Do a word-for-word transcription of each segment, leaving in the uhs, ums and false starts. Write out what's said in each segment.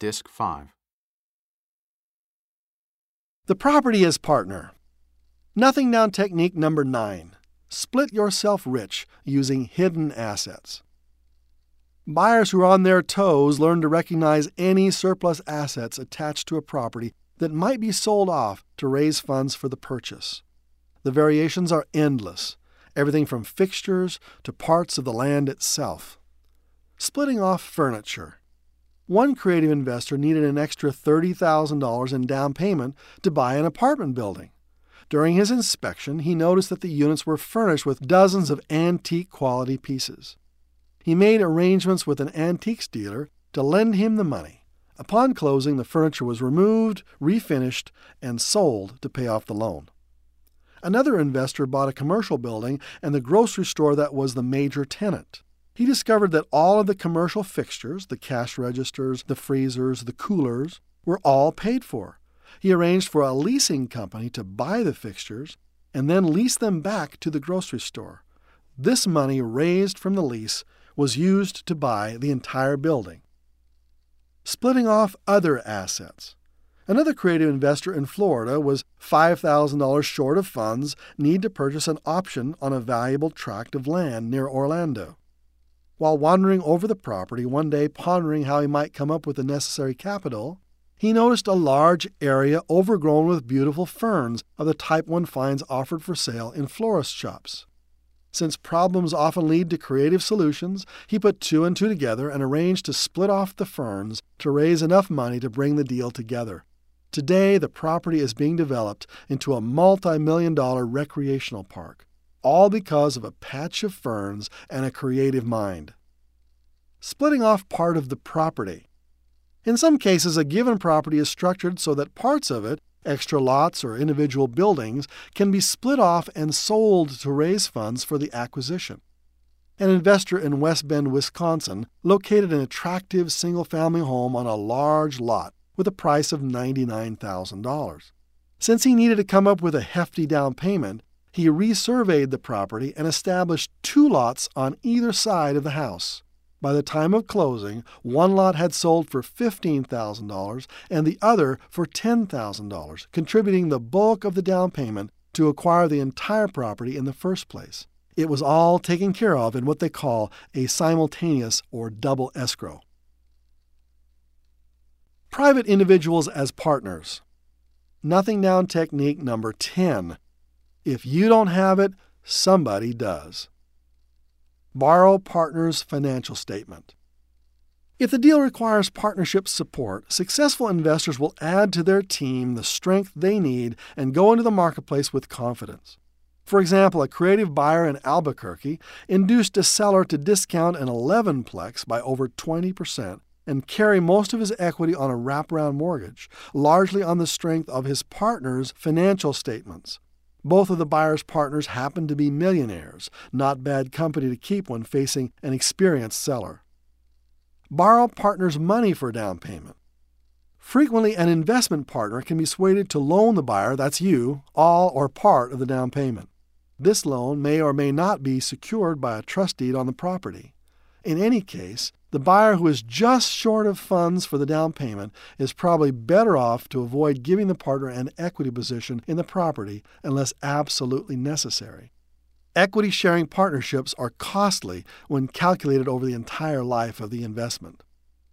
Disc five. The property as partner. Nothing down technique number nine. Split yourself rich using hidden assets. Buyers who are on their toes learn to recognize any surplus assets attached to a property that might be sold off to raise funds for the purchase. The variations are endless, everything from fixtures to parts of the land itself. Splitting off furniture. One creative investor needed an extra thirty thousand dollars in down payment to buy an apartment building. During his inspection, he noticed that the units were furnished with dozens of antique quality pieces. He made arrangements with an antiques dealer to lend him the money. Upon closing, the furniture was removed, refinished, and sold to pay off the loan. Another investor bought a commercial building and the grocery store that was the major tenant. He discovered that all of the commercial fixtures, the cash registers, the freezers, the coolers, were all paid for. He arranged for a leasing company to buy the fixtures and then lease them back to the grocery store. This money raised from the lease was used to buy the entire building. Splitting off other assets. Another creative investor in Florida was five thousand dollars short of funds needed to purchase an option on a valuable tract of land near Orlando. While wandering over the property one day pondering how he might come up with the necessary capital, he noticed a large area overgrown with beautiful ferns of the type one finds offered for sale in florist shops. Since problems often lead to creative solutions, he put two and two together and arranged to split off the ferns to raise enough money to bring the deal together. Today, the property is being developed into a multi-million dollar recreational park, all because of a patch of ferns and a creative mind. Splitting off part of the property. In some cases, a given property is structured so that parts of it, extra lots or individual buildings, can be split off and sold to raise funds for the acquisition. An investor in West Bend, Wisconsin, located an attractive single-family home on a large lot with a price of ninety-nine thousand dollars. Since he needed to come up with a hefty down payment, he resurveyed the property and established two lots on either side of the house. By the time of closing, one lot had sold for fifteen thousand dollars and the other for ten thousand dollars, contributing the bulk of the down payment to acquire the entire property in the first place. It was all taken care of in what they call a simultaneous or double escrow. Private individuals as partners. Nothing down technique number ten. If you don't have it, somebody does. Borrow partner's financial statement. If the deal requires partnership support, successful investors will add to their team the strength they need and go into the marketplace with confidence. For example, a creative buyer in Albuquerque induced a seller to discount an eleven-plex by over twenty percent and carry most of his equity on a wraparound mortgage, largely on the strength of his partner's financial statements. Both of the buyer's partners happened to be millionaires, not bad company to keep when facing an experienced seller. Borrow partners money for down payment. Frequently, an investment partner can be swayed to loan the buyer, that's you, all or part of the down payment. This loan may or may not be secured by a trust deed on the property. In any case, the buyer who is just short of funds for the down payment is probably better off to avoid giving the partner an equity position in the property unless absolutely necessary. Equity-sharing partnerships are costly when calculated over the entire life of the investment.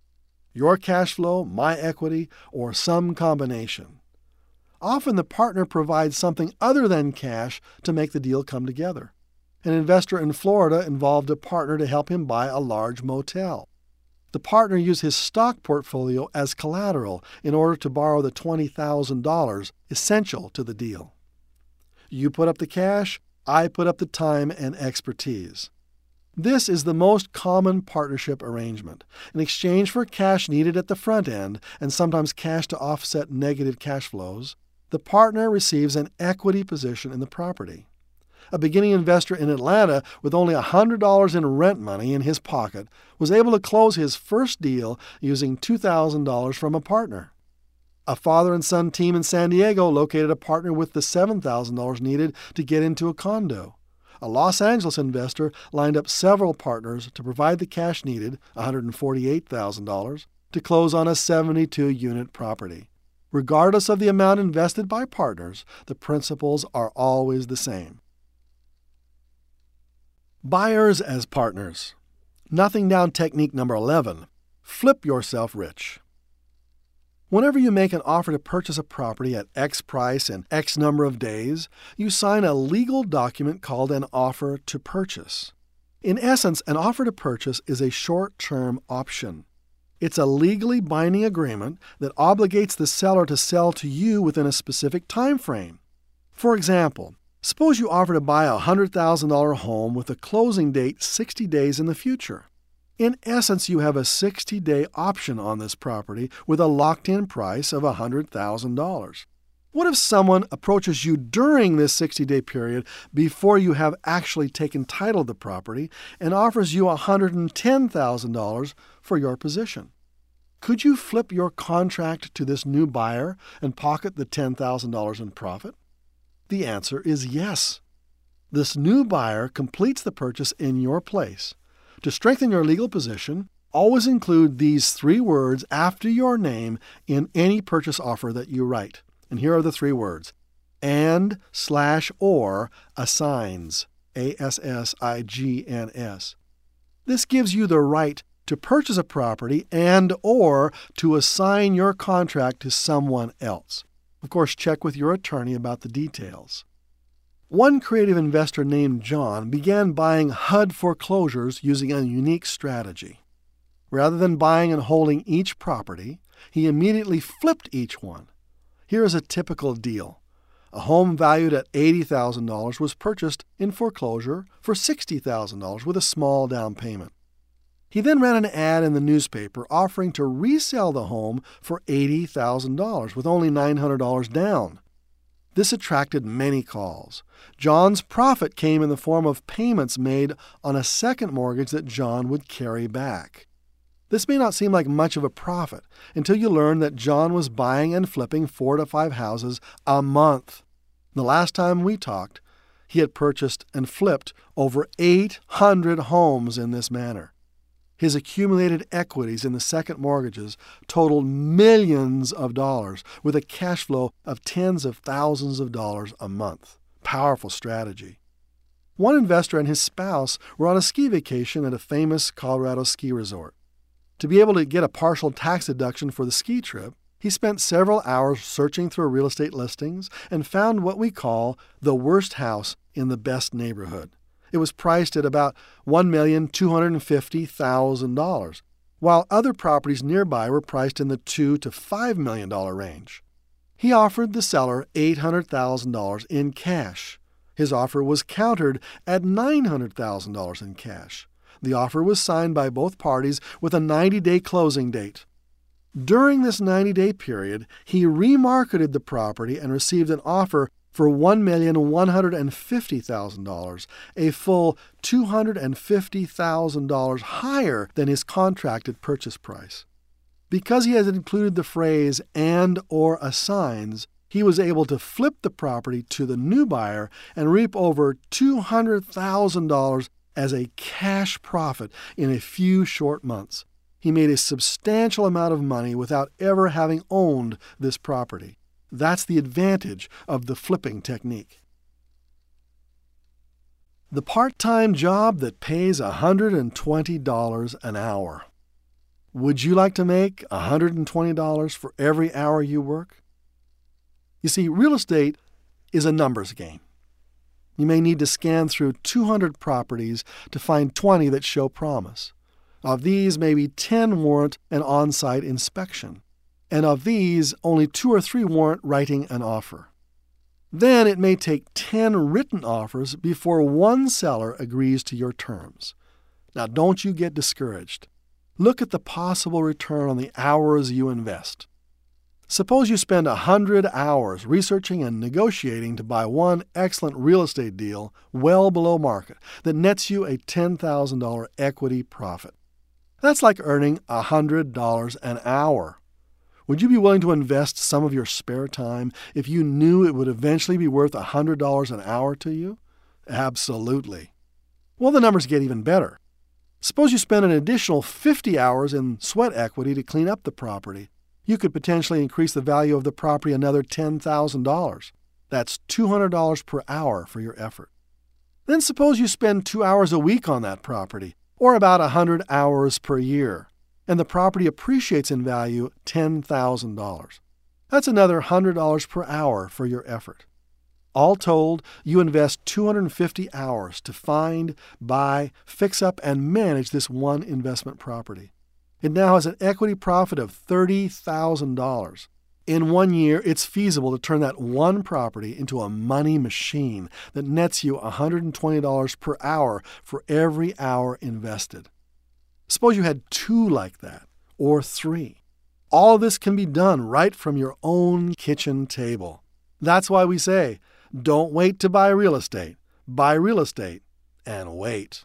Your cash flow, my equity, or some combination. Often the partner provides something other than cash to make the deal come together. An investor in Florida involved a partner to help him buy a large motel. The partner used his stock portfolio as collateral in order to borrow the twenty thousand dollars essential to the deal. You put up the cash, I put up the time and expertise. This is the most common partnership arrangement. In exchange for cash needed at the front end, and sometimes cash to offset negative cash flows, the partner receives an equity position in the property. A beginning investor in Atlanta with only one hundred dollars in rent money in his pocket was able to close his first deal using two thousand dollars from a partner. A father and son team in San Diego located a partner with the seven thousand dollars needed to get into a condo. A Los Angeles investor lined up several partners to provide the cash needed, one hundred forty-eight thousand dollars, to close on a seventy-two unit property. Regardless of the amount invested by partners, the principles are always the same. Buyers as partners. Nothing down technique number eleven. Flip yourself rich. Whenever you make an offer to purchase a property at X price in X number of days, you sign a legal document called an offer to purchase. In essence, an offer to purchase is a short-term option. It's a legally binding agreement that obligates the seller to sell to you within a specific time frame. For example, suppose you offer to buy a one hundred thousand dollars home with a closing date sixty days in the future. In essence, you have a sixty-day option on this property with a locked-in price of one hundred thousand dollars. What if someone approaches you during this sixty-day period before you have actually taken title of the property and offers you one hundred ten thousand dollars for your position? Could you flip your contract to this new buyer and pocket the ten thousand dollars in profit? The answer is yes. This new buyer completes the purchase in your place. To strengthen your legal position, always include these three words after your name in any purchase offer that you write. And here are the three words: and slash or assigns, A S S I G N S. This gives you the right to purchase a property and or to assign your contract to someone else. Of course, check with your attorney about the details. One creative investor named John began buying H U D foreclosures using a unique strategy. Rather than buying and holding each property, he immediately flipped each one. Here is a typical deal. A home valued at eighty thousand dollars was purchased in foreclosure for sixty thousand dollars with a small down payment. He then ran an ad in the newspaper offering to resell the home for eighty thousand dollars with only nine hundred dollars down. This attracted many calls. John's profit came in the form of payments made on a second mortgage that John would carry back. This may not seem like much of a profit until you learn that John was buying and flipping four to five houses a month. The last time we talked, he had purchased and flipped over eight hundred homes in this manner. His accumulated equities in the second mortgages totaled millions of dollars with a cash flow of tens of thousands of dollars a month. Powerful strategy. One investor and his spouse were on a ski vacation at a famous Colorado ski resort. To be able to get a partial tax deduction for the ski trip, he spent several hours searching through real estate listings and found what we call the worst house in the best neighborhood. It was priced at about one million two hundred fifty thousand dollars, while other properties nearby were priced in the two to five million dollars range. He offered the seller eight hundred thousand dollars in cash. His offer was countered at nine hundred thousand dollars in cash. The offer was signed by both parties with a ninety-day closing date. During this ninety-day period, he remarketed the property and received an offer for one million one hundred fifty thousand dollars, a full two hundred fifty thousand dollars higher than his contracted purchase price. Because he had included the phrase and or assigns, he was able to flip the property to the new buyer and reap over two hundred thousand dollars as a cash profit in a few short months. He made a substantial amount of money without ever having owned this property. That's the advantage of the flipping technique. The part-time job that pays one hundred twenty dollars an hour. Would you like to make one hundred twenty dollars for every hour you work? You see, real estate is a numbers game. You may need to scan through two hundred properties to find twenty that show promise. Of these, maybe ten warrant an on-site inspection. And of these, only two or three warrant writing an offer. Then it may take ten written offers before one seller agrees to your terms. Now, don't you get discouraged. Look at the possible return on the hours you invest. Suppose you spend one hundred hours researching and negotiating to buy one excellent real estate deal well below market that nets you a ten thousand dollars equity profit. That's like earning one hundred dollars an hour. Would you be willing to invest some of your spare time if you knew it would eventually be worth one hundred dollars an hour to you? Absolutely. Well, the numbers get even better. Suppose you spend an additional fifty hours in sweat equity to clean up the property. You could potentially increase the value of the property another ten thousand dollars. That's two hundred dollars per hour for your effort. Then suppose you spend two hours a week on that property, or about one hundred hours per year, and the property appreciates in value ten thousand dollars. That's another one hundred dollars per hour for your effort. All told, you invest two hundred fifty hours to find, buy, fix up, and manage this one investment property. It now has an equity profit of thirty thousand dollars. In one year, it's feasible to turn that one property into a money machine that nets you one hundred twenty dollars per hour for every hour invested. Suppose you had two like that, or three. All of this can be done right from your own kitchen table. That's why we say, don't wait to buy real estate. Buy real estate and wait.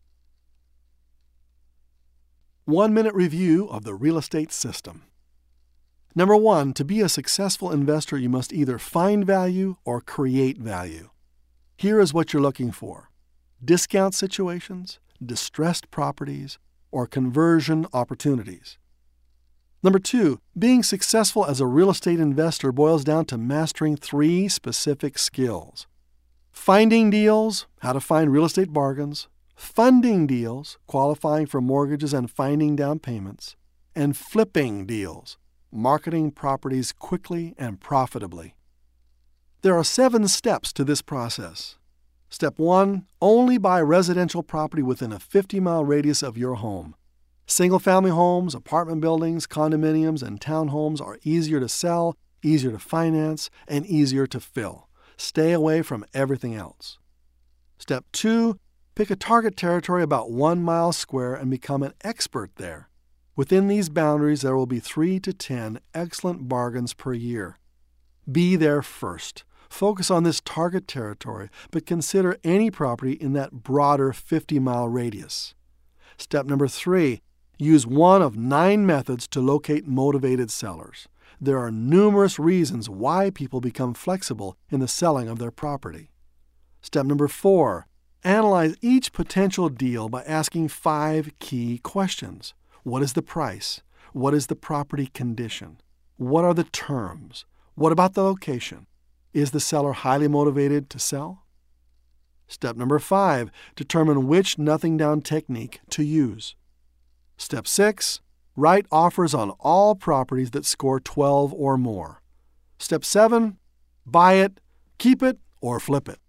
One-minute review of the real estate system. Number one, to be a successful investor, you must either find value or create value. Here is what you're looking for: discount situations, distressed properties, or conversion opportunities. Number two, being successful as a real estate investor boils down to mastering three specific skills: finding deals, how to find real estate bargains; funding deals, qualifying for mortgages and finding down payments; and flipping deals, marketing properties quickly and profitably. There are seven steps to this process. Step one, only buy residential property within a fifty-mile radius of your home. Single-family homes, apartment buildings, condominiums, and townhomes are easier to sell, easier to finance, and easier to fill. Stay away from everything else. Step two, pick a target territory about one mile square and become an expert there. Within these boundaries, there will be three to ten excellent bargains per year. Be there first. Focus on this target territory, but consider any property in that broader fifty-mile radius. Step number three, use one of nine methods to locate motivated sellers. There are numerous reasons why people become flexible in the selling of their property. Step number four, analyze each potential deal by asking five key questions. What is the price? What is the property condition? What are the terms? What about the location? Is the seller highly motivated to sell? Step number five, determine which nothing down technique to use. Step six, write offers on all properties that score twelve or more. Step seven, buy it, keep it, or flip it.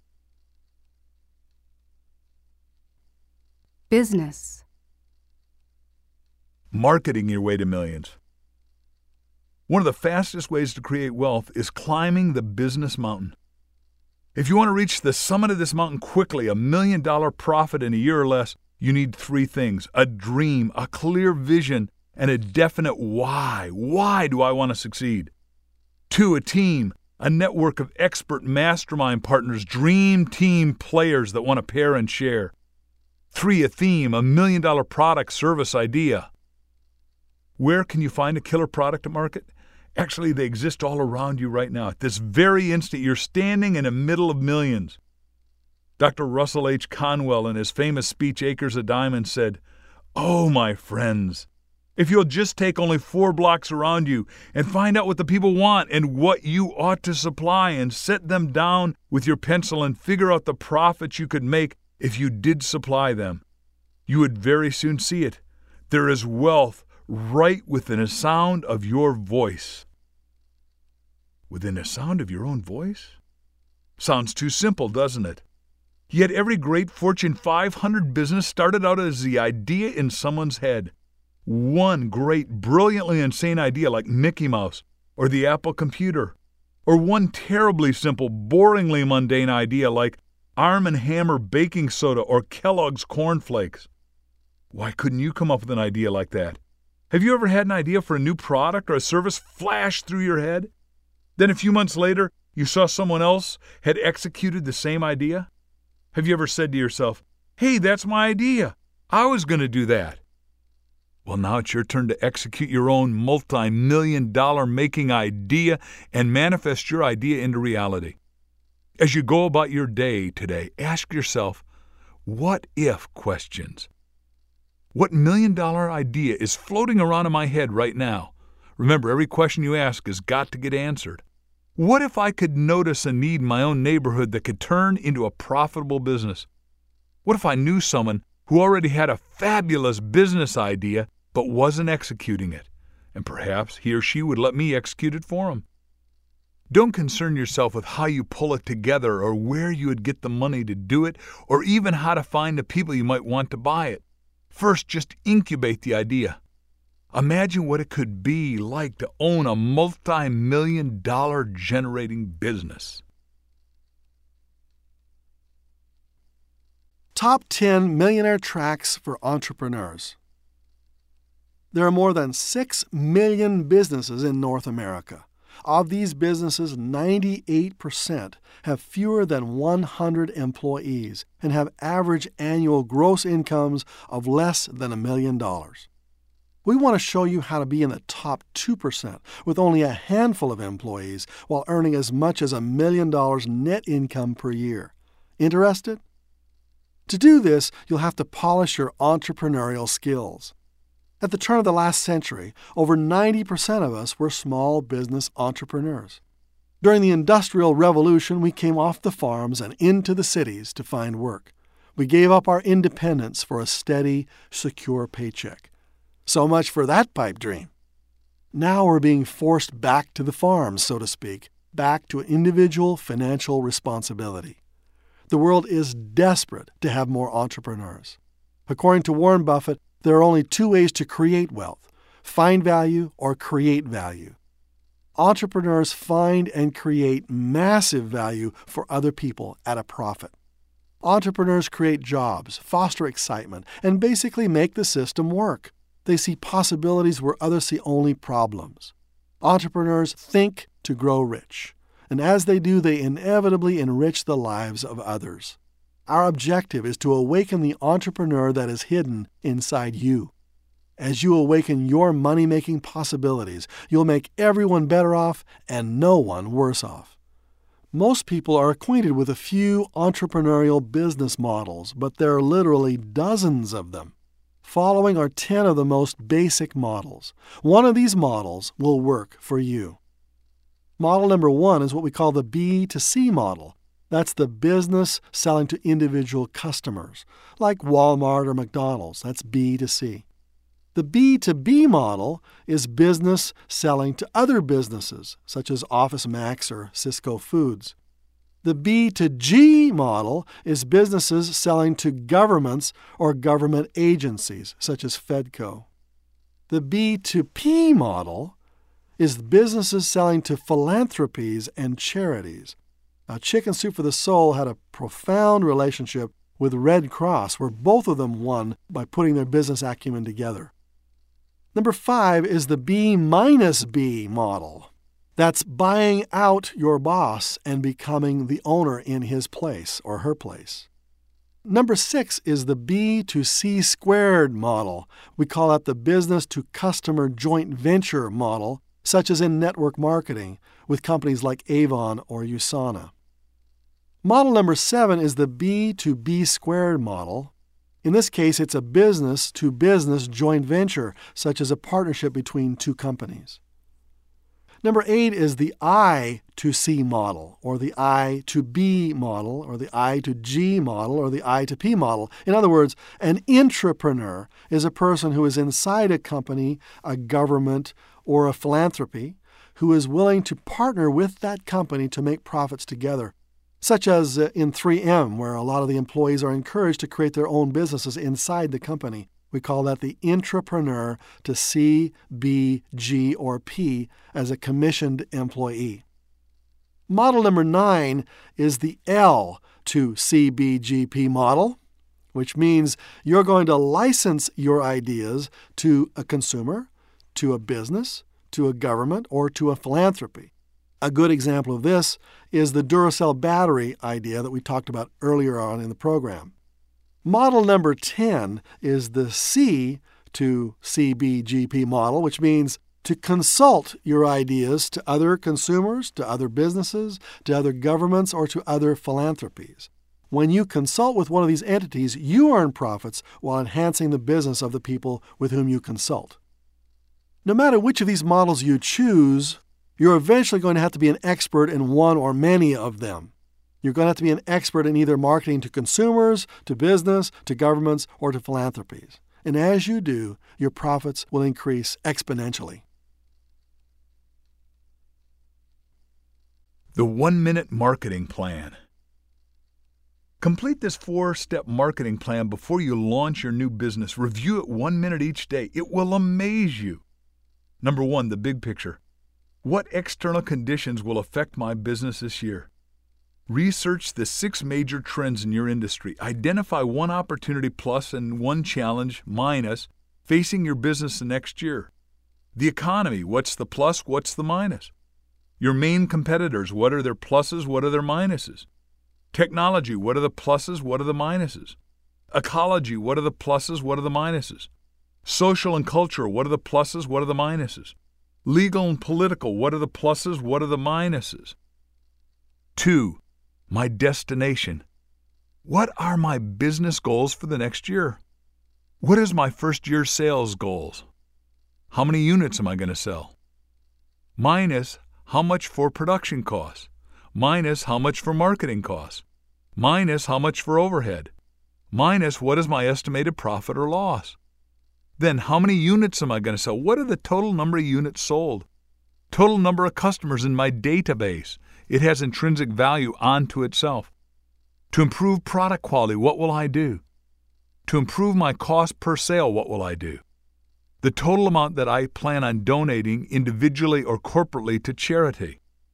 Business. Marketing your way to millions. One of the fastest ways to create wealth is climbing the business mountain. If you want to reach the summit of this mountain quickly, a million dollar profit in a year or less, you need three things: a dream, a clear vision, and a definite why. Why do I want to succeed? Two, a team, a network of expert mastermind partners, dream team players that want to pair and share. Three, a theme, a million dollar product, service, idea. Where can you find a killer product to market? Actually, they exist all around you right now. At this very instant, you're standing in the middle of millions. Doctor Russell H. Conwell, in his famous speech, Acres of Diamonds, said, "Oh, my friends, if you'll just take only four blocks around you and find out what the people want and what you ought to supply and set them down with your pencil and figure out the profits you could make if you did supply them, you would very soon see it. There is wealth right within a sound of your voice." Within a sound of your own voice? Sounds too simple, doesn't it? Yet every great Fortune five hundred business started out as the idea in someone's head. One great, brilliantly insane idea like Mickey Mouse or the Apple computer. Or one terribly simple, boringly mundane idea like Arm and Hammer baking soda or Kellogg's cornflakes. Why couldn't you come up with an idea like that? Have you ever had an idea for a new product or a service flash through your head? Then a few months later, you saw someone else had executed the same idea? Have you ever said to yourself, "Hey, that's my idea. I was going to do that." Well, now it's your turn to execute your own multi-million dollar making idea and manifest your idea into reality. As you go about your day today, ask yourself, what if questions? What million-dollar idea is floating around in my head right now? Remember, every question you ask has got to get answered. What if I could notice a need in my own neighborhood that could turn into a profitable business? What if I knew someone who already had a fabulous business idea but wasn't executing it, and perhaps he or she would let me execute it for him? Don't concern yourself with how you pull it together or where you would get the money to do it or even how to find the people you might want to buy it. First, just incubate the idea. Imagine what it could be like to own a multi-million dollar generating business. Top ten Millionaire Tracks for Entrepreneurs. There are more than six million businesses in North America. Of these businesses, ninety-eight percent have fewer than one hundred employees and have average annual gross incomes of less than a million dollars. We want to show you how to be in the top two percent with only a handful of employees while earning as much as a million dollars net income per year. Interested? To do this, you'll have to polish your entrepreneurial skills. At the turn of the last century, over ninety percent of us were small business entrepreneurs. During the Industrial Revolution, we came off the farms and into the cities to find work. We gave up our independence for a steady, secure paycheck. So much for that pipe dream. Now we're being forced back to the farms, so to speak, back to individual financial responsibility. The world is desperate to have more entrepreneurs. According to Warren Buffett, there are only two ways to create wealth: find value or create value. Entrepreneurs find and create massive value for other people at a profit. Entrepreneurs create jobs, foster excitement, and basically make the system work. They see possibilities where others see only problems. Entrepreneurs think to grow rich, and as they do, they inevitably enrich the lives of others. Our objective is to awaken the entrepreneur that is hidden inside you. As you awaken your money-making possibilities, you'll make everyone better off and no one worse off. Most people are acquainted with a few entrepreneurial business models, but there are literally dozens of them. Following are ten of the most basic models. One of these models will work for you. Model number one is what we call the B to C model. That's the business selling to individual customers, like Walmart or McDonald's. That's B to C. The B to B model is business selling to other businesses, such as OfficeMax or Cisco Foods. The B to G model is businesses selling to governments or government agencies, such as Fedco. The B to P model is businesses selling to philanthropies and charities. Now, Chicken Soup for the Soul had a profound relationship with Red Cross, where both of them won by putting their business acumen together. Number five is the B minus B model. That's buying out your boss and becoming the owner in his place or her place. Number six is the B to C squared model. We call that the business to customer joint venture model, such as in network marketing with companies like Avon or USANA. Model number seven is the B to B squared model. In this case, it's a business-to-business joint venture, such as a partnership between two companies. Number eight is the I to C model, or the I to B model, or the I to G model, or the I to P model. In other words, an intrapreneur is a person who is inside a company, a government, or a philanthropy, who is willing to partner with that company to make profits together, such as in three M, where a lot of the employees are encouraged to create their own businesses inside the company. We call that the intrapreneur to C, B, G, or P as a commissioned employee. Model number nine is the L to C, B, G, P model, which means you're going to license your ideas to a consumer, to a business, to a government, or to a philanthropy. A good example of this is the Duracell battery idea that we talked about earlier on in the program. Model number ten is the C to C B G P model, which means to consult your ideas to other consumers, to other businesses, to other governments, or to other philanthropies. When you consult with one of these entities, you earn profits while enhancing the business of the people with whom you consult. No matter which of these models you choose, you're eventually going to have to be an expert in one or many of them. You're going to have to be an expert in either marketing to consumers, to business, to governments, or to philanthropies. And as you do, your profits will increase exponentially. The one-minute marketing plan. Complete this four-step marketing plan before you launch your new business. Review it one minute each day. It will amaze you. Number one, the big picture. What external conditions will affect my business this year? Research the six major trends in your industry. Identify one opportunity plus and one challenge minus facing your business the next year. The economy, what's the plus, what's the minus? Your main competitors, what are their pluses, what are their minuses? Technology, what are the pluses, what are the minuses? Ecology, what are the pluses, what are the minuses? Social and culture, what are the pluses, what are the minuses? Legal and political, what are the pluses, what are the minuses? Two, my destination. What are my business goals for the next year? What is my first year sales goals? How many units am I going to sell? Minus, how much for production costs? Minus how much for marketing costs, minus how much for overhead, minus what is my estimated profit or loss. Then how many units am I going to sell? What are the total number of units sold? Total number of customers in my database. It has intrinsic value onto itself. To improve product quality, what will I do? To improve my cost per sale, what will I do? The total amount that I plan on donating individually or corporately to charity.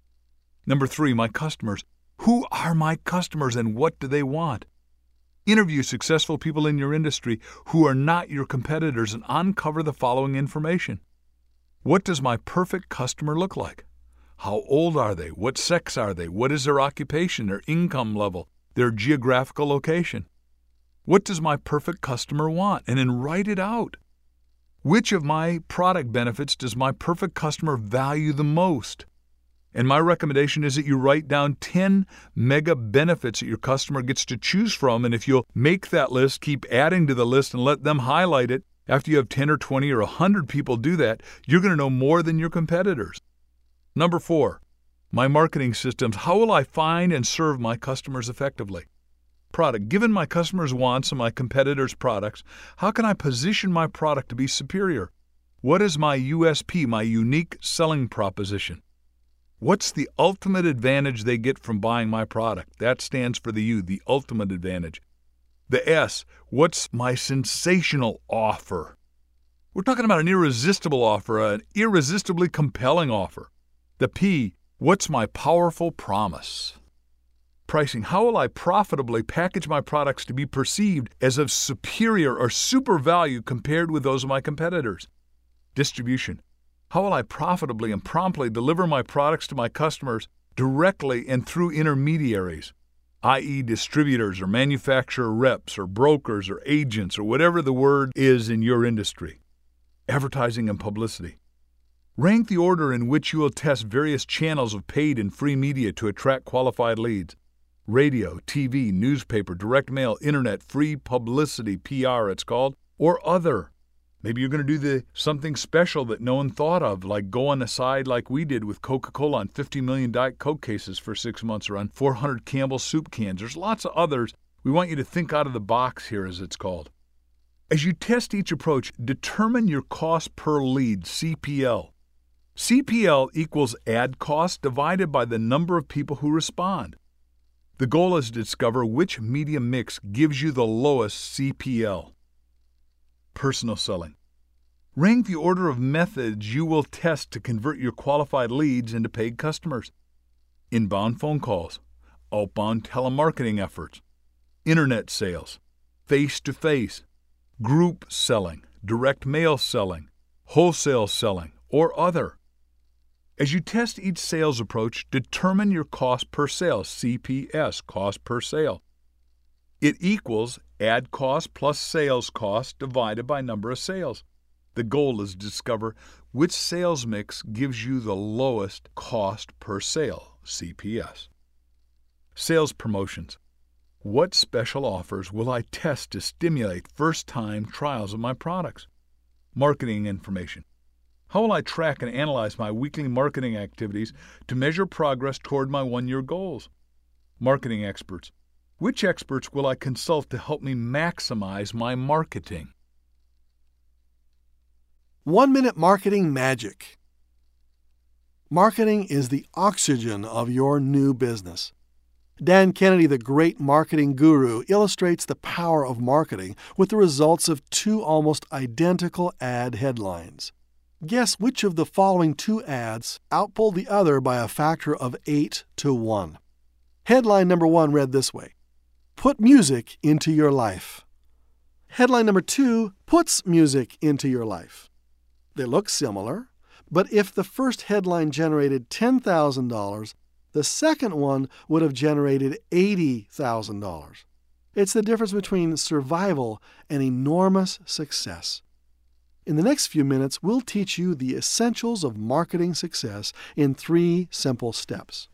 Number three, my customers. Who are my customers and what do they want? Interview successful people in your industry who are not your competitors and uncover the following information. What does my perfect customer look like? How old are they? What sex are they? What is their occupation, their income level, their geographical location? What does my perfect customer want? And then write it out. Which of my product benefits does my perfect customer value the most? And my recommendation is that you write down ten mega benefits that your customer gets to choose from. And if you'll make that list, keep adding to the list and let them highlight it, after you have ten or twenty or one hundred people do that, you're going to know more than your competitors. Number four, my marketing systems. How will I find and serve my customers effectively? Product. Given my customers' wants and my competitors' products, how can I position my product to be superior? What is my U S P, my unique selling proposition? What's the ultimate advantage they get from buying my product? That stands for the U, the ultimate advantage. The S, what's my sensational offer? We're talking about an irresistible offer, an irresistibly compelling offer. The P, what's my powerful promise? Pricing, how will I profitably package my products to be perceived as of superior or super value compared with those of my competitors? Distribution, how will I profitably and promptly deliver my products to my customers directly and through intermediaries, that is distributors or manufacturer reps or brokers or agents or whatever the word is in your industry? Advertising and publicity. Rank the order in which you will test various channels of paid and free media to attract qualified leads. Radio, T V, newspaper, direct mail, internet, free publicity, P R it's called, or other. Maybe you're going to do the something special that no one thought of, like go on the side like we did with Coca-Cola on fifty million Diet Coke cases for six months or on four hundred Campbell soup cans. There's lots of others. We want you to think out of the box here, as it's called. As you test each approach, determine your cost per lead, C P L. C P L equals ad cost divided by the number of people who respond. The goal is to discover which media mix gives you the lowest C P L. Personal selling. Rank the order of methods you will test to convert your qualified leads into paid customers. Inbound phone calls, outbound telemarketing efforts, internet sales, face-to-face, group selling, direct mail selling, wholesale selling, or other. As you test each sales approach, determine your cost per sale, C P S, cost per sale. It equals ad cost plus sales cost divided by number of sales. The goal is to discover which sales mix gives you the lowest cost per sale, C P S. Sales promotions. What special offers will I test to stimulate first-time trials of my products? Marketing information. How will I track and analyze my weekly marketing activities to measure progress toward my one-year goals? Marketing experts. Which experts will I consult to help me maximize my marketing? One-minute marketing magic. Marketing is the oxygen of your new business. Dan Kennedy, the great marketing guru, illustrates the power of marketing with the results of two almost identical ad headlines. Guess which of the following two ads outpulled the other by a factor of eight to one. Headline number one read this way: Put music into your life. Headline number two puts music into your life. They look similar, but if the first headline generated ten thousand dollars, the second one would have generated eighty thousand dollars. It's the difference between survival and enormous success. In the next few minutes, we'll teach you the essentials of marketing success in three simple steps.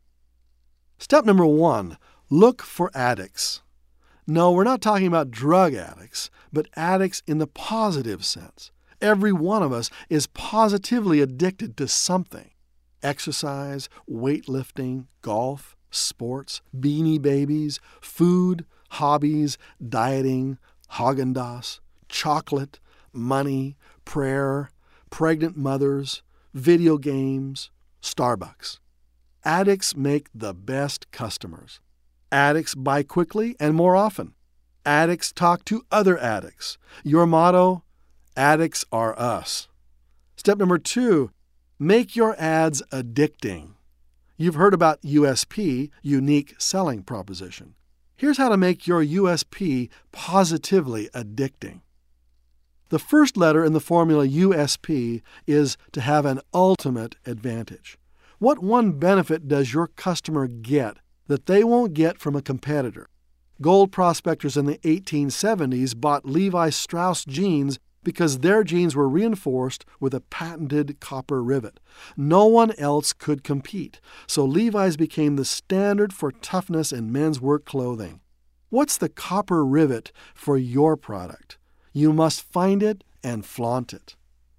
Step number one, look for addicts. No, we're not talking about drug addicts, but addicts in the positive sense. Every one of us is positively addicted to something. Exercise, weightlifting, golf, sports, Beanie Babies, food, hobbies, dieting, Haagen-Dazs, chocolate, money, prayer, pregnant mothers, video games, Starbucks. Addicts make the best customers. Addicts buy quickly and more often. Addicts talk to other addicts. Your motto? Addicts are us. Step number two, make your ads addicting. You've heard about U S P, unique selling proposition. Here's how to make your U S P positively addicting. The first letter in the formula U S P is to have an ultimate advantage. What one benefit does your customer get that they won't get from a competitor? Gold prospectors in the eighteen seventies bought Levi Strauss jeans because their jeans were reinforced with a patented copper rivet. No one else could compete, so Levi's became the standard for toughness in men's work clothing. What's the copper rivet for your product? You must find it and flaunt it.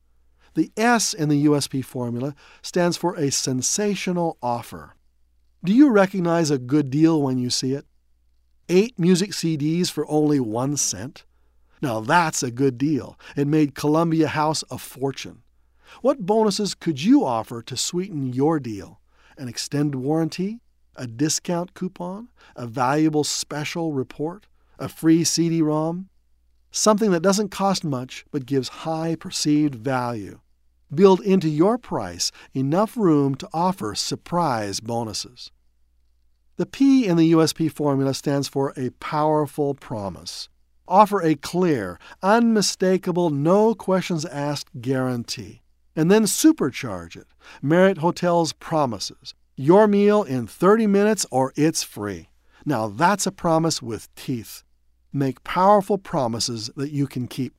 The S in the U S P formula stands for a sensational offer. Do you recognize a good deal when you see it? Eight music C Ds for only one cent? Now that's a good deal. It made Columbia House a fortune. What bonuses could you offer to sweeten your deal? An extended warranty? A discount coupon? A valuable special report? A free C D ROM? Something that doesn't cost much but gives high perceived value. Build into your price enough room to offer surprise bonuses. The P in the U S P formula stands for a powerful promise. Offer a clear, unmistakable, no questions asked guarantee. And then supercharge it. Marriott Hotels promises. Your meal in thirty minutes or it's free. Now that's a promise with teeth. Make powerful promises that you can keep.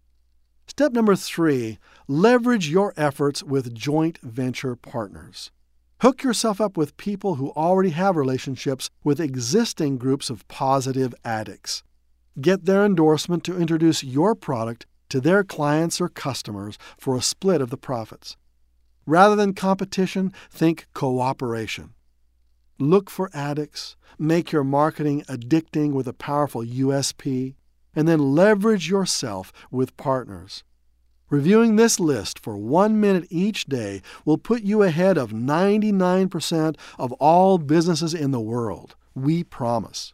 Step number three, leverage your efforts with joint venture partners. Hook yourself up with people who already have relationships with existing groups of positive addicts. Get their endorsement to introduce your product to their clients or customers for a split of the profits. Rather than competition, think cooperation. Look for addicts, make your marketing addicting with a powerful U S P, and then leverage yourself with partners. Reviewing this list for one minute each day will put you ahead of ninety-nine percent of all businesses in the world. We promise.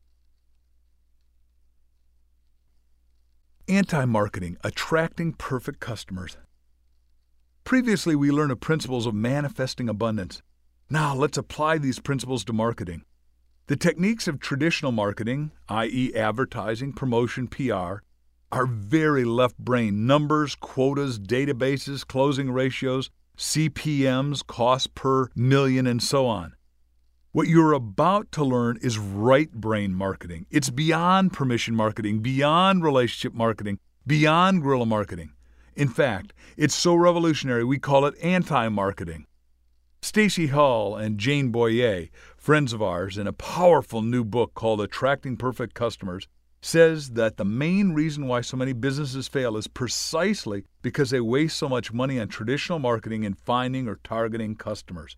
Anti-marketing, attracting perfect customers. Previously, we learned of principles of manifesting abundance. Now, let's apply these principles to marketing. The techniques of traditional marketing, that is advertising, promotion, P R, are very left-brain. Numbers, quotas, databases, closing ratios, C P Ms, cost per million, and so on. What you're about to learn is right-brain marketing. It's beyond permission marketing, beyond relationship marketing, beyond guerrilla marketing. In fact, it's so revolutionary we call it anti-marketing. Stacy Hull and Jane Boyer, friends of ours, in a powerful new book called Attracting Perfect Customers, says that the main reason why so many businesses fail is precisely because they waste so much money on traditional marketing and finding or targeting customers.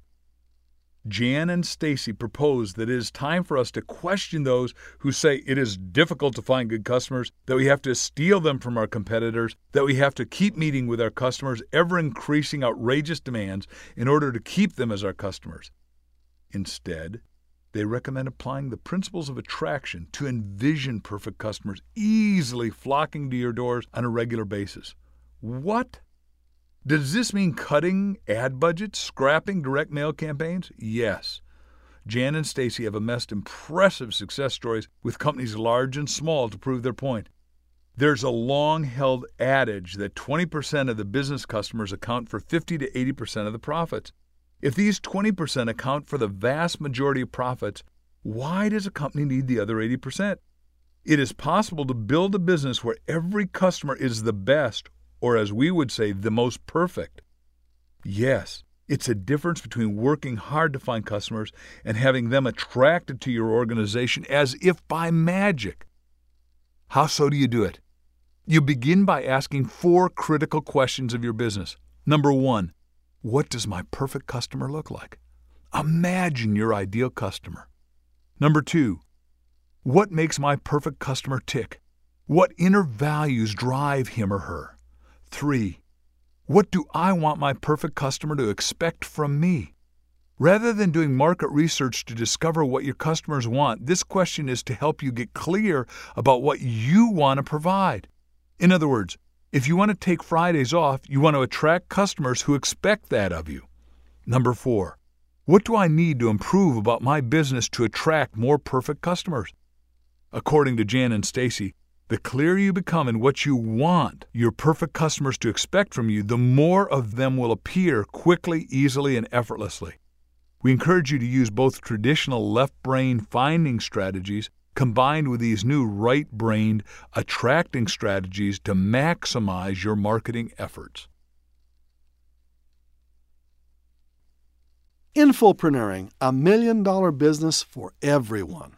Jan and Stacy propose that it is time for us to question those who say it is difficult to find good customers, that we have to steal them from our competitors, that we have to keep meeting with our customers' ever-increasing outrageous demands in order to keep them as our customers. Instead, they recommend applying the principles of attraction to envision perfect customers easily flocking to your doors on a regular basis. What? Does this mean cutting ad budgets, scrapping direct mail campaigns? Yes. Jan and Stacy have amassed impressive success stories with companies large and small to prove their point. There's a long-held adage that twenty percent of the business customers account for fifty to eighty percent of the profits. If these twenty percent account for the vast majority of profits, why does a company need the other eighty percent? It is possible to build a business where every customer is the best, or as we would say, the most perfect. Yes, it's a difference between working hard to find customers and having them attracted to your organization as if by magic. How so do you do it? You begin by asking four critical questions of your business. Number one, what does my perfect customer look like? Imagine your ideal customer. Number two, what makes my perfect customer tick? What inner values drive him or her? Three, what do I want my perfect customer to expect from me? Rather than doing market research to discover what your customers want, this question is to help you get clear about what you want to provide. In other words, if you want to take Fridays off, you want to attract customers who expect that of you. Number four, what do I need to improve about my business to attract more perfect customers? According to Jan and Stacy, the clearer you become in what you want your perfect customers to expect from you, the more of them will appear quickly, easily, and effortlessly. We encourage you to use both traditional left-brain finding strategies combined with these new right-brained attracting strategies to maximize your marketing efforts. Infopreneuring, a million-dollar business for everyone.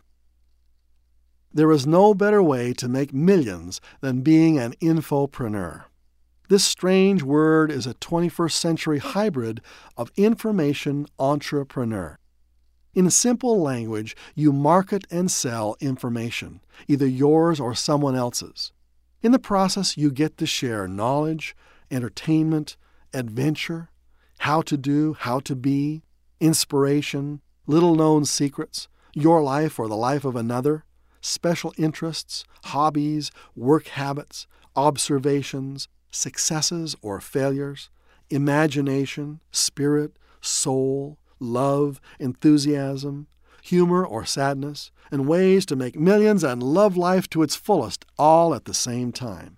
There is no better way to make millions than being an infopreneur. This strange word is a twenty-first century hybrid of information entrepreneur. In simple language, you market and sell information, either yours or someone else's. In the process, you get to share knowledge, entertainment, adventure, how to do, how to be, inspiration, little-known secrets, your life or the life of another, special interests, hobbies, work habits, observations, successes or failures, imagination, spirit, soul, love, enthusiasm, humor or sadness, and ways to make millions and love life to its fullest all at the same time.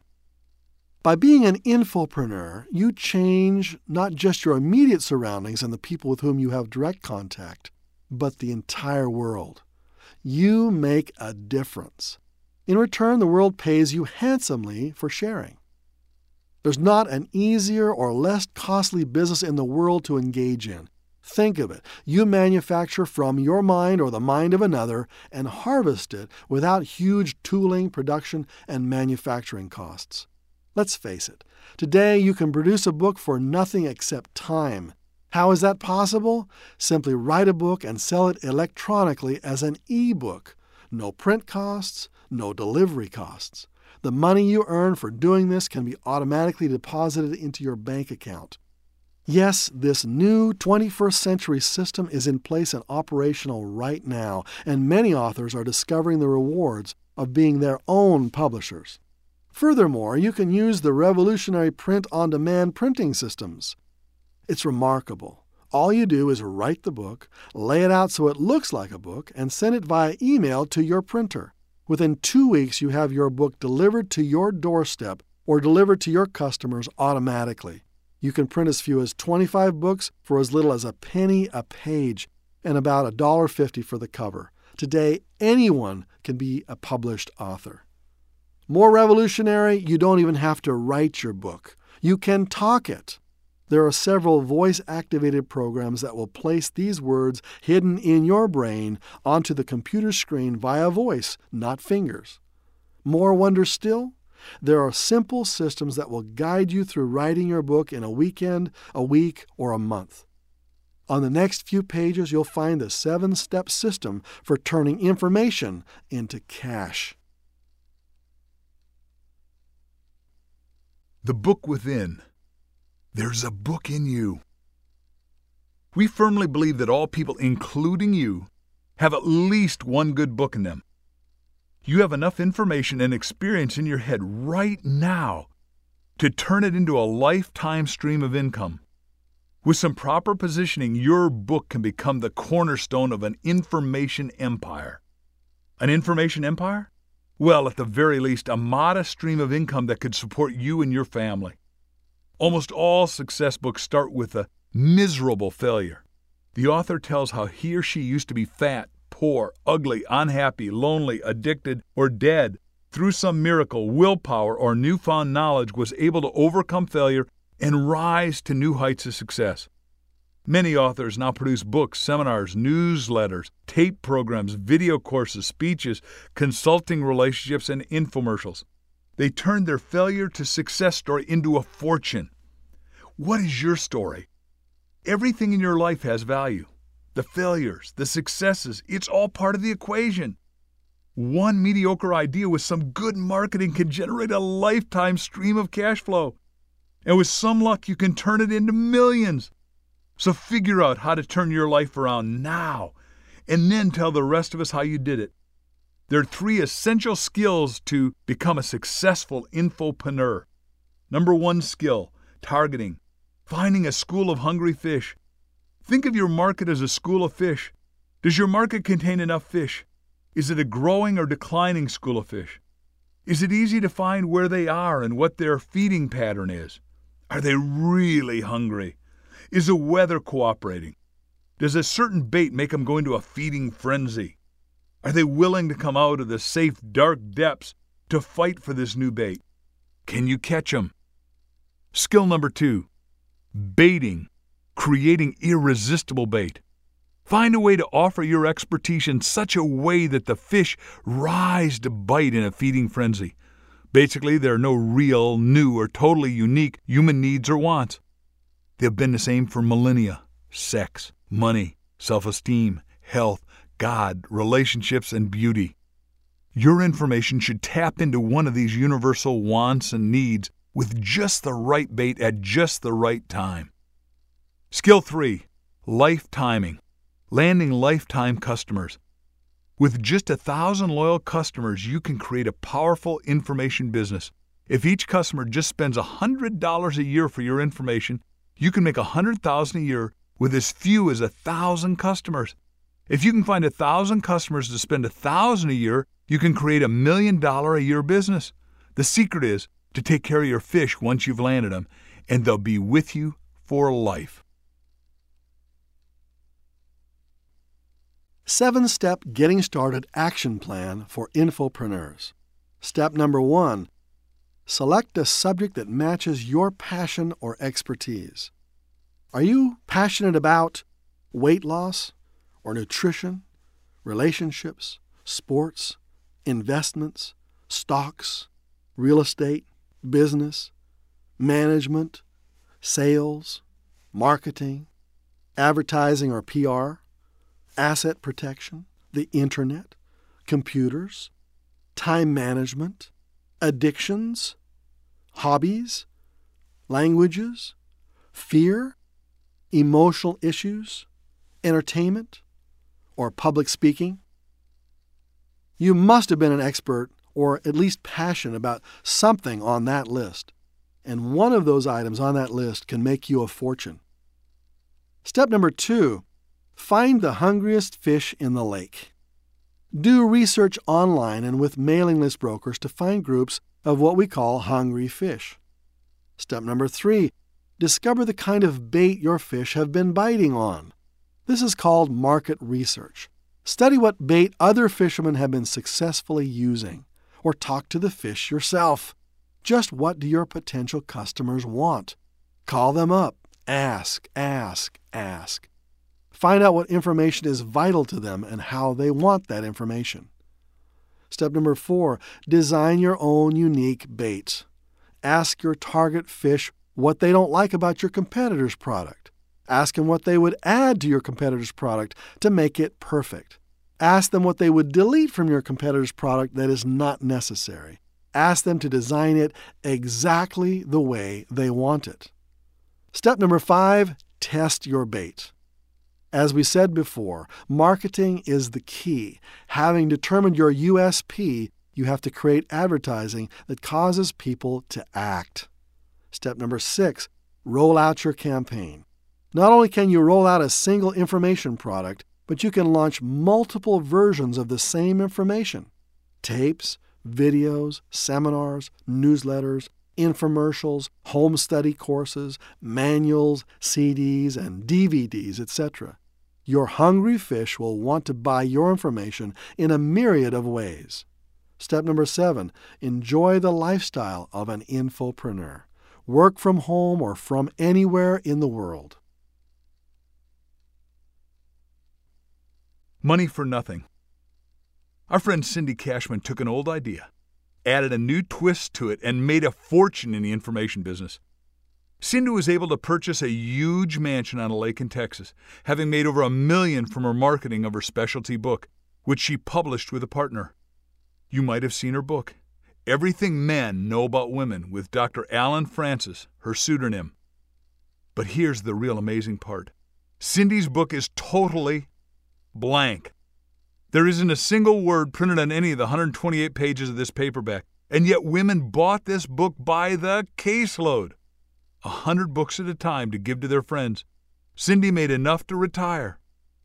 By being an infopreneur, you change not just your immediate surroundings and the people with whom you have direct contact, but the entire world. You make a difference. In return, the world pays you handsomely for sharing. There's not an easier or less costly business in the world to engage in. Think of it. You manufacture from your mind or the mind of another and harvest it without huge tooling, production, and manufacturing costs. Let's face it. Today you can produce a book for nothing except time. How is that possible? Simply write a book and sell it electronically as an e-book. No print costs, no delivery costs. The money you earn for doing this can be automatically deposited into your bank account. Yes, this new twenty-first century system is in place and operational right now, and many authors are discovering the rewards of being their own publishers. Furthermore, you can use the revolutionary print-on-demand printing systems. It's remarkable. All you do is write the book, lay it out so it looks like a book, and send it via email to your printer. Within two weeks, you have your book delivered to your doorstep or delivered to your customers automatically. You can print as few as twenty-five books for as little as a penny a page and about one dollar fifty for the cover. Today, anyone can be a published author. More revolutionary, you don't even have to write your book. You can talk it. There are several voice-activated programs that will place these words hidden in your brain onto the computer screen via voice, not fingers. More wonder still? There are simple systems that will guide you through writing your book in a weekend, a week, or a month. On the next few pages, you'll find the seven-step system for turning information into cash. The book within. There's a book in you. We firmly believe that all people, including you, have at least one good book in them. You have enough information and experience in your head right now to turn it into a lifetime stream of income. With some proper positioning, your book can become the cornerstone of an information empire. An information empire? Well, at the very least, a modest stream of income that could support you and your family. Almost all success books start with a miserable failure. The author tells how he or she used to be fat, poor, ugly, unhappy, lonely, addicted, or dead. Through some miracle, willpower, or newfound knowledge was able to overcome failure and rise to new heights of success. Many authors now produce books, seminars, newsletters, tape programs, video courses, speeches, consulting relationships, and infomercials. They turned their failure to success story into a fortune. What is your story? Everything in your life has value. The failures, the successes, it's all part of the equation. One mediocre idea with some good marketing can generate a lifetime stream of cash flow. And with some luck, you can turn it into millions. So figure out how to turn your life around now, and then tell the rest of us how you did it. There are three essential skills to become a successful infopreneur. Number one skill, targeting. Finding a school of hungry fish. Think of your market as a school of fish. Does your market contain enough fish? Is it a growing or declining school of fish? Is it easy to find where they are and what their feeding pattern is? Are they really hungry? Is the weather cooperating? Does a certain bait make them go into a feeding frenzy? Are they willing to come out of the safe, dark depths to fight for this new bait? Can you catch them? Skill number two, baiting, creating irresistible bait. Find a way to offer your expertise in such a way that the fish rise to bite in a feeding frenzy. Basically, there are no real, new, or totally unique human needs or wants. They've been the same for millennia. Sex, money, self-esteem, health, God, relationships, and beauty. Your information should tap into one of these universal wants and needs with just the right bait at just the right time. Skill three, life timing. Landing lifetime customers. With just a thousand loyal customers, you can create a powerful information business. If each customer just spends one hundred dollars a year for your information, you can make one hundred thousand dollars a year with as few as one thousand customers. If you can find one thousand customers to spend one thousand dollars a year, you can create a million dollar a year business. The secret is to take care of your fish once you've landed them, and they'll be with you for life. Seven-step Getting Started Action Plan for Infopreneurs. Step number one, select a subject that matches your passion or expertise. Are you passionate about weight loss or nutrition, relationships, sports, investments, stocks, real estate, business, management, sales, marketing, advertising or P R, asset protection, the internet, computers, time management, addictions, hobbies, languages, fear, emotional issues, entertainment, or public speaking? You must have been an expert or at least passionate about something on that list, and one of those items on that list can make you a fortune. Step number two, find the hungriest fish in the lake. Do research online and with mailing list brokers to find groups of what we call hungry fish. Step number three, discover the kind of bait your fish have been biting on. This is called market research. Study what bait other fishermen have been successfully using, or talk to the fish yourself. Just what do your potential customers want? Call them up, Ask, ask, ask. Find out what information is vital to them and how they want that information. Step number four, design your own unique baits. Ask your target fish what they don't like about your competitor's product. Ask them what they would add to your competitor's product to make it perfect. Ask them what they would delete from your competitor's product that is not necessary. Ask them to design it exactly the way they want it. Step number five, test your bait. As we said before, marketing is the key. Having determined your U S P, you have to create advertising that causes people to act. Step number six, roll out your campaign. Not only can you roll out a single information product, but you can launch multiple versions of the same information. Tapes, videos, seminars, newsletters, infomercials, home study courses, manuals, C Ds, and D V Ds, et cetera. Your hungry fish will want to buy your information in a myriad of ways. Step number seven, enjoy the lifestyle of an infopreneur. Work from home or from anywhere in the world. Money for nothing. Our friend Cindy Cashman took an old idea, added a new twist to it, and made a fortune in the information business. Cindy was able to purchase a huge mansion on a lake in Texas, having made over a million from her marketing of her specialty book, which she published with a partner. You might have seen her book, Everything Men Know About Women, with Doctor Alan Francis, her pseudonym. But here's the real amazing part. Cindy's book is totally blank. There isn't a single word printed on any of the one hundred twenty-eight pages of this paperback, and yet women bought this book by the caseload. A hundred books at a time to give to their friends. Cindy made enough to retire.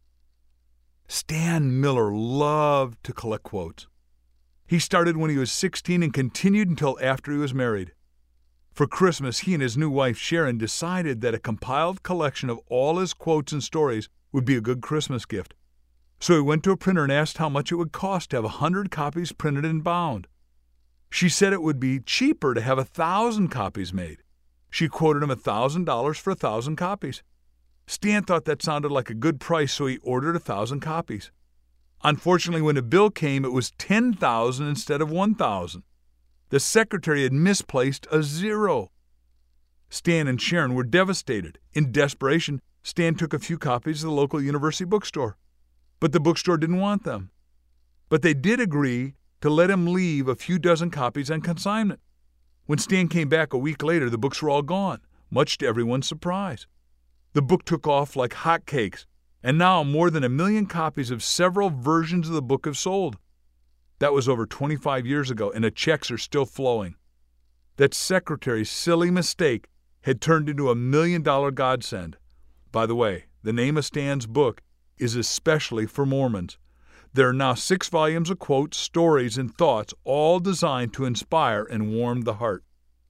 Stan Miller loved to collect quotes. He started when he was sixteen and continued until after he was married. For Christmas, he and his new wife Sharon decided that a compiled collection of all his quotes and stories would be a good Christmas gift. So he went to a printer and asked how much it would cost to have a hundred copies printed and bound. She said it would be cheaper to have a thousand copies made. She quoted him a thousand dollars for a thousand copies. Stan thought that sounded like a good price, so he ordered a thousand copies. Unfortunately, when the bill came, it was ten thousand instead of one thousand. The secretary had misplaced a zero. Stan and Sharon were devastated. In desperation, Stan took a few copies to the local university bookstore. But the bookstore didn't want them. But they did agree to let him leave a few dozen copies on consignment. When Stan came back a week later, the books were all gone, much to everyone's surprise. The book took off like hotcakes, and now more than a million copies of several versions of the book have sold. That was over twenty-five years ago, and the checks are still flowing. That secretary's silly mistake had turned into a million-dollar godsend. By the way, the name of Stan's book is especially for Mormons. There are now six volumes of quotes, stories, and thoughts, all designed to inspire and warm the heart.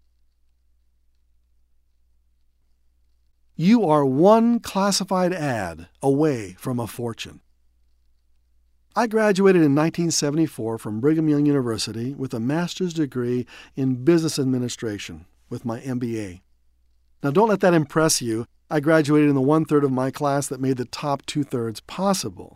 You are one classified ad away from a fortune. I graduated in nineteen seventy-four from Brigham Young University with a master's degree in business administration with my M B A. Now, don't let that impress you. I graduated in the one-third of my class that made the top two-thirds possible.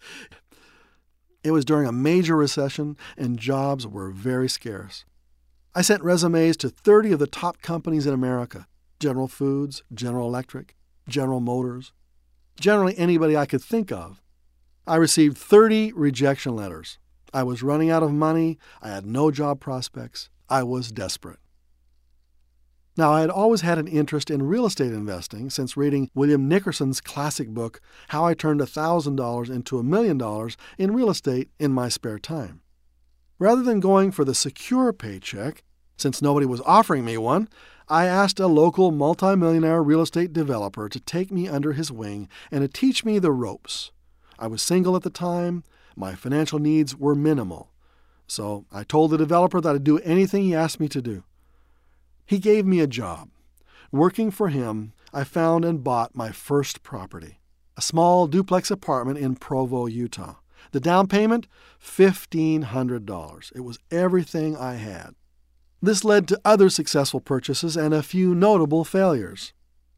It was during a major recession, and jobs were very scarce. I sent resumes to thirty of the top companies in America: General Foods, General Electric, General Motors, generally anybody I could think of. I received thirty rejection letters. I was running out of money. I had no job prospects. I was desperate. Now, I had always had an interest in real estate investing since reading William Nickerson's classic book, How I Turned one thousand dollars into a million dollars in real estate in my spare time. Rather than going for the secure paycheck, since nobody was offering me one, I asked a local multimillionaire real estate developer to take me under his wing and to teach me the ropes. I was single at the time. My financial needs were minimal. So I told the developer that I'd do anything he asked me to do. He gave me a job. Working for him, I found and bought my first property, a small duplex apartment in Provo, Utah. The down payment, fifteen hundred dollars. It was everything I had. This led to other successful purchases and a few notable failures.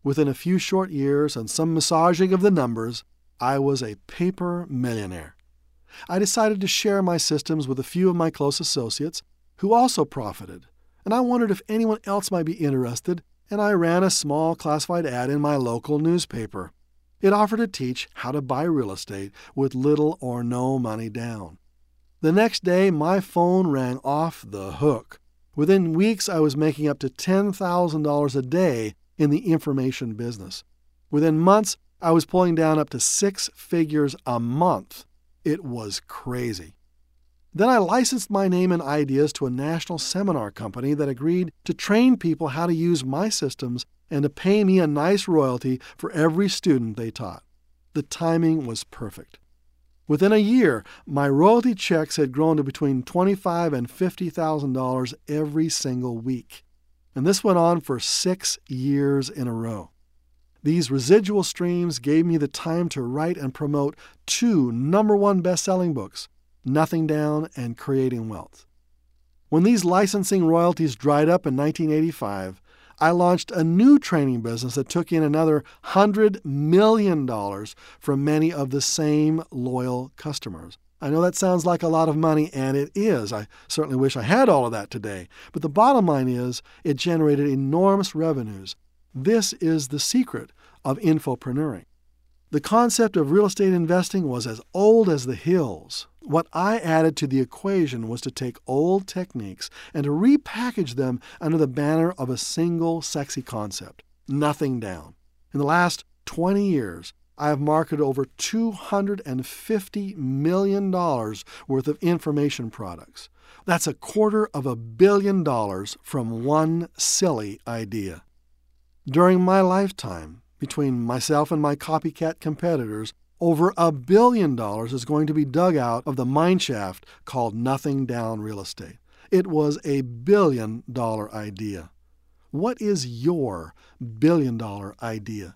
Within a few short years and some massaging of the numbers, I was a paper millionaire. I decided to share my systems with a few of my close associates who also profited, and I wondered if anyone else might be interested, and I ran a small classified ad in my local newspaper. It offered to teach how to buy real estate with little or no money down. The next day, my phone rang off the hook. Within weeks, I was making up to ten thousand dollars a day in the information business. Within months, I was pulling down up to six figures a month. It was crazy. Then I licensed my name and ideas to a national seminar company that agreed to train people how to use my systems and to pay me a nice royalty for every student they taught. The timing was perfect. Within a year, my royalty checks had grown to between twenty-five thousand dollars and fifty thousand dollars every single week. And this went on for six years in a row. These residual streams gave me the time to write and promote two number one best-selling books, Nothing Down and Creating Wealth. When these licensing royalties dried up in nineteen eighty-five, I launched a new training business that took in another one hundred million dollars from many of the same loyal customers. I know that sounds like a lot of money, and it is. I certainly wish I had all of that today. But the bottom line is it generated enormous revenues. This is the secret of infopreneuring. The concept of real estate investing was as old as the hills. What I added to the equation was to take old techniques and to repackage them under the banner of a single sexy concept, nothing down. In the last twenty years, I have marketed over two hundred fifty million dollars worth of information products. That's a quarter of a billion dollars from one silly idea. During my lifetime, between myself and my copycat competitors, over a billion dollars is going to be dug out of the mineshaft called Nothing Down Real Estate. It was a billion dollar idea. What is your billion dollar idea?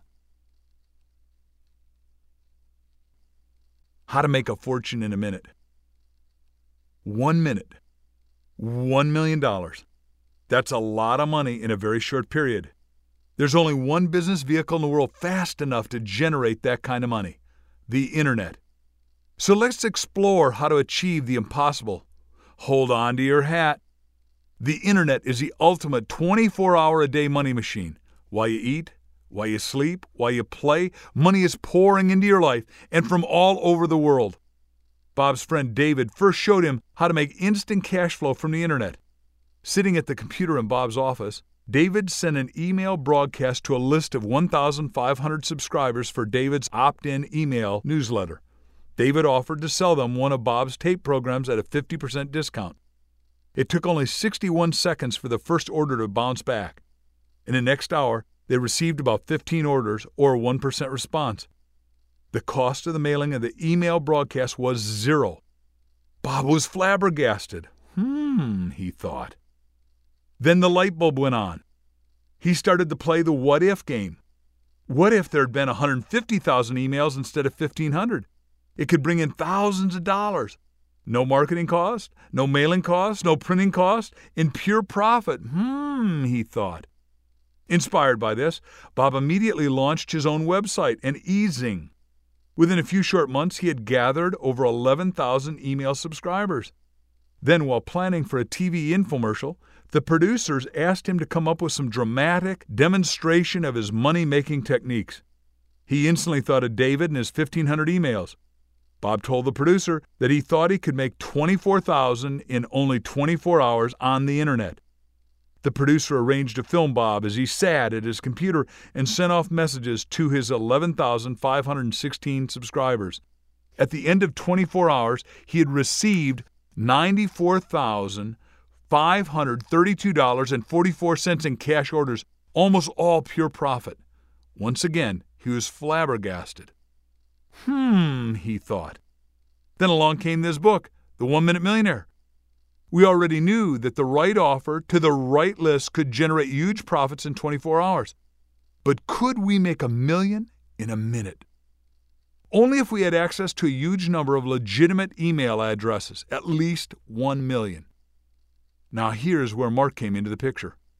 How to make a fortune in a minute. One minute. One million dollars. That's a lot of money in a very short period. There's only one business vehicle in the world fast enough to generate that kind of money: the Internet. So let's explore how to achieve the impossible. Hold on to your hat. The Internet is the ultimate twenty-four hour a day money machine. While you eat, while you sleep, while you play, money is pouring into your life and from all over the world. Bob's friend David first showed him how to make instant cash flow from the Internet. Sitting at the computer in Bob's office, David sent an email broadcast to a list of one thousand five hundred subscribers for David's opt-in email newsletter. David offered to sell them one of Bob's tape programs at a fifty percent discount. It took only sixty-one seconds for the first order to bounce back. In the next hour, they received about fifteen orders, or a one percent response. The cost of the mailing of the email broadcast was zero. Bob was flabbergasted. Hmm, he thought. Then the light bulb went on. He started to play the what-if game. What if there had been one hundred fifty thousand emails instead of fifteen hundred? It could bring in thousands of dollars. No marketing cost, no mailing cost, no printing cost, in pure profit. Hmm, he thought. Inspired by this, Bob immediately launched his own website, an e-zing. Within a few short months, he had gathered over eleven thousand email subscribers. Then, while planning for a T V infomercial, the producers asked him to come up with some dramatic demonstration of his money-making techniques. He instantly thought of David and his fifteen hundred emails. Bob told the producer that he thought he could make twenty-four thousand dollars in only twenty-four hours on the Internet. The producer arranged to film Bob as he sat at his computer and sent off messages to his eleven thousand five hundred sixteen subscribers. At the end of twenty-four hours, he had received ninety-four thousand five hundred thirty-two dollars and forty-four cents in cash orders, almost all pure profit. Once again, he was flabbergasted. Hmm, he thought. Then along came this book, The One-Minute Millionaire. We already knew that the right offer to the right list could generate huge profits in twenty-four hours. But could we make a million in a minute? Only if we had access to a huge number of legitimate email addresses, at least one million. Now here's where Mark came into the picture.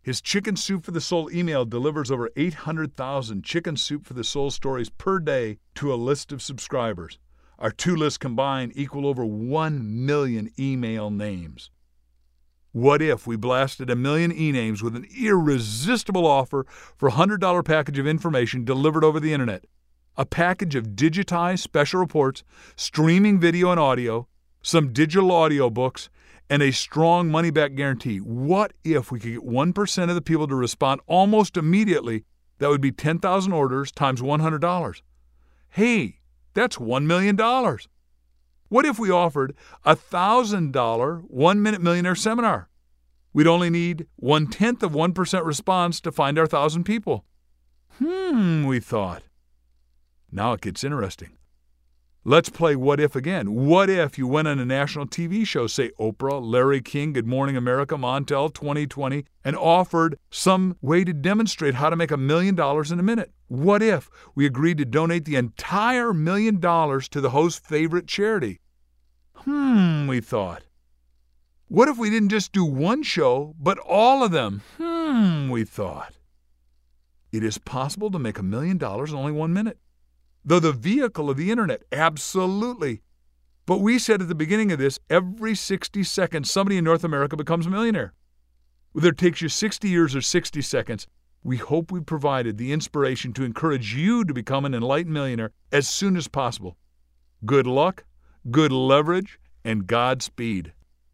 His Chicken Soup for the Soul email delivers over eight hundred thousand Chicken Soup for the Soul stories per day to a list of subscribers. Our two lists combined equal over one million email names. What if we blasted a million e-names with an irresistible offer for a one hundred dollars package of information delivered over the internet? A package of digitized special reports, streaming video and audio, some digital audio books, and a strong money-back guarantee. What if we could get one percent of the people to respond almost immediately? That would be ten thousand orders times one hundred dollars. Hey, that's one million dollars. What if we offered a one thousand dollars one-minute millionaire seminar? We'd only need one-tenth of one percent response to find our one thousand people. Hmm, we thought. Now it gets interesting. Let's play What If again. What if you went on a national T V show, say Oprah, Larry King, Good Morning America, Montel, twenty twenty, and offered some way to demonstrate how to make a million dollars in a minute? What if we agreed to donate the entire million dollars to the host's favorite charity? Hmm, we thought. What if we didn't just do one show, but all of them? Hmm, we thought. It is possible to make a million dollars in only one minute. Though the vehicle of the internet, absolutely. But we said at the beginning of this, every sixty seconds, somebody in North America becomes a millionaire. Whether it takes you sixty years or sixty seconds, we hope we provided the inspiration to encourage you to become an enlightened millionaire as soon as possible. Good luck, good leverage, and Godspeed.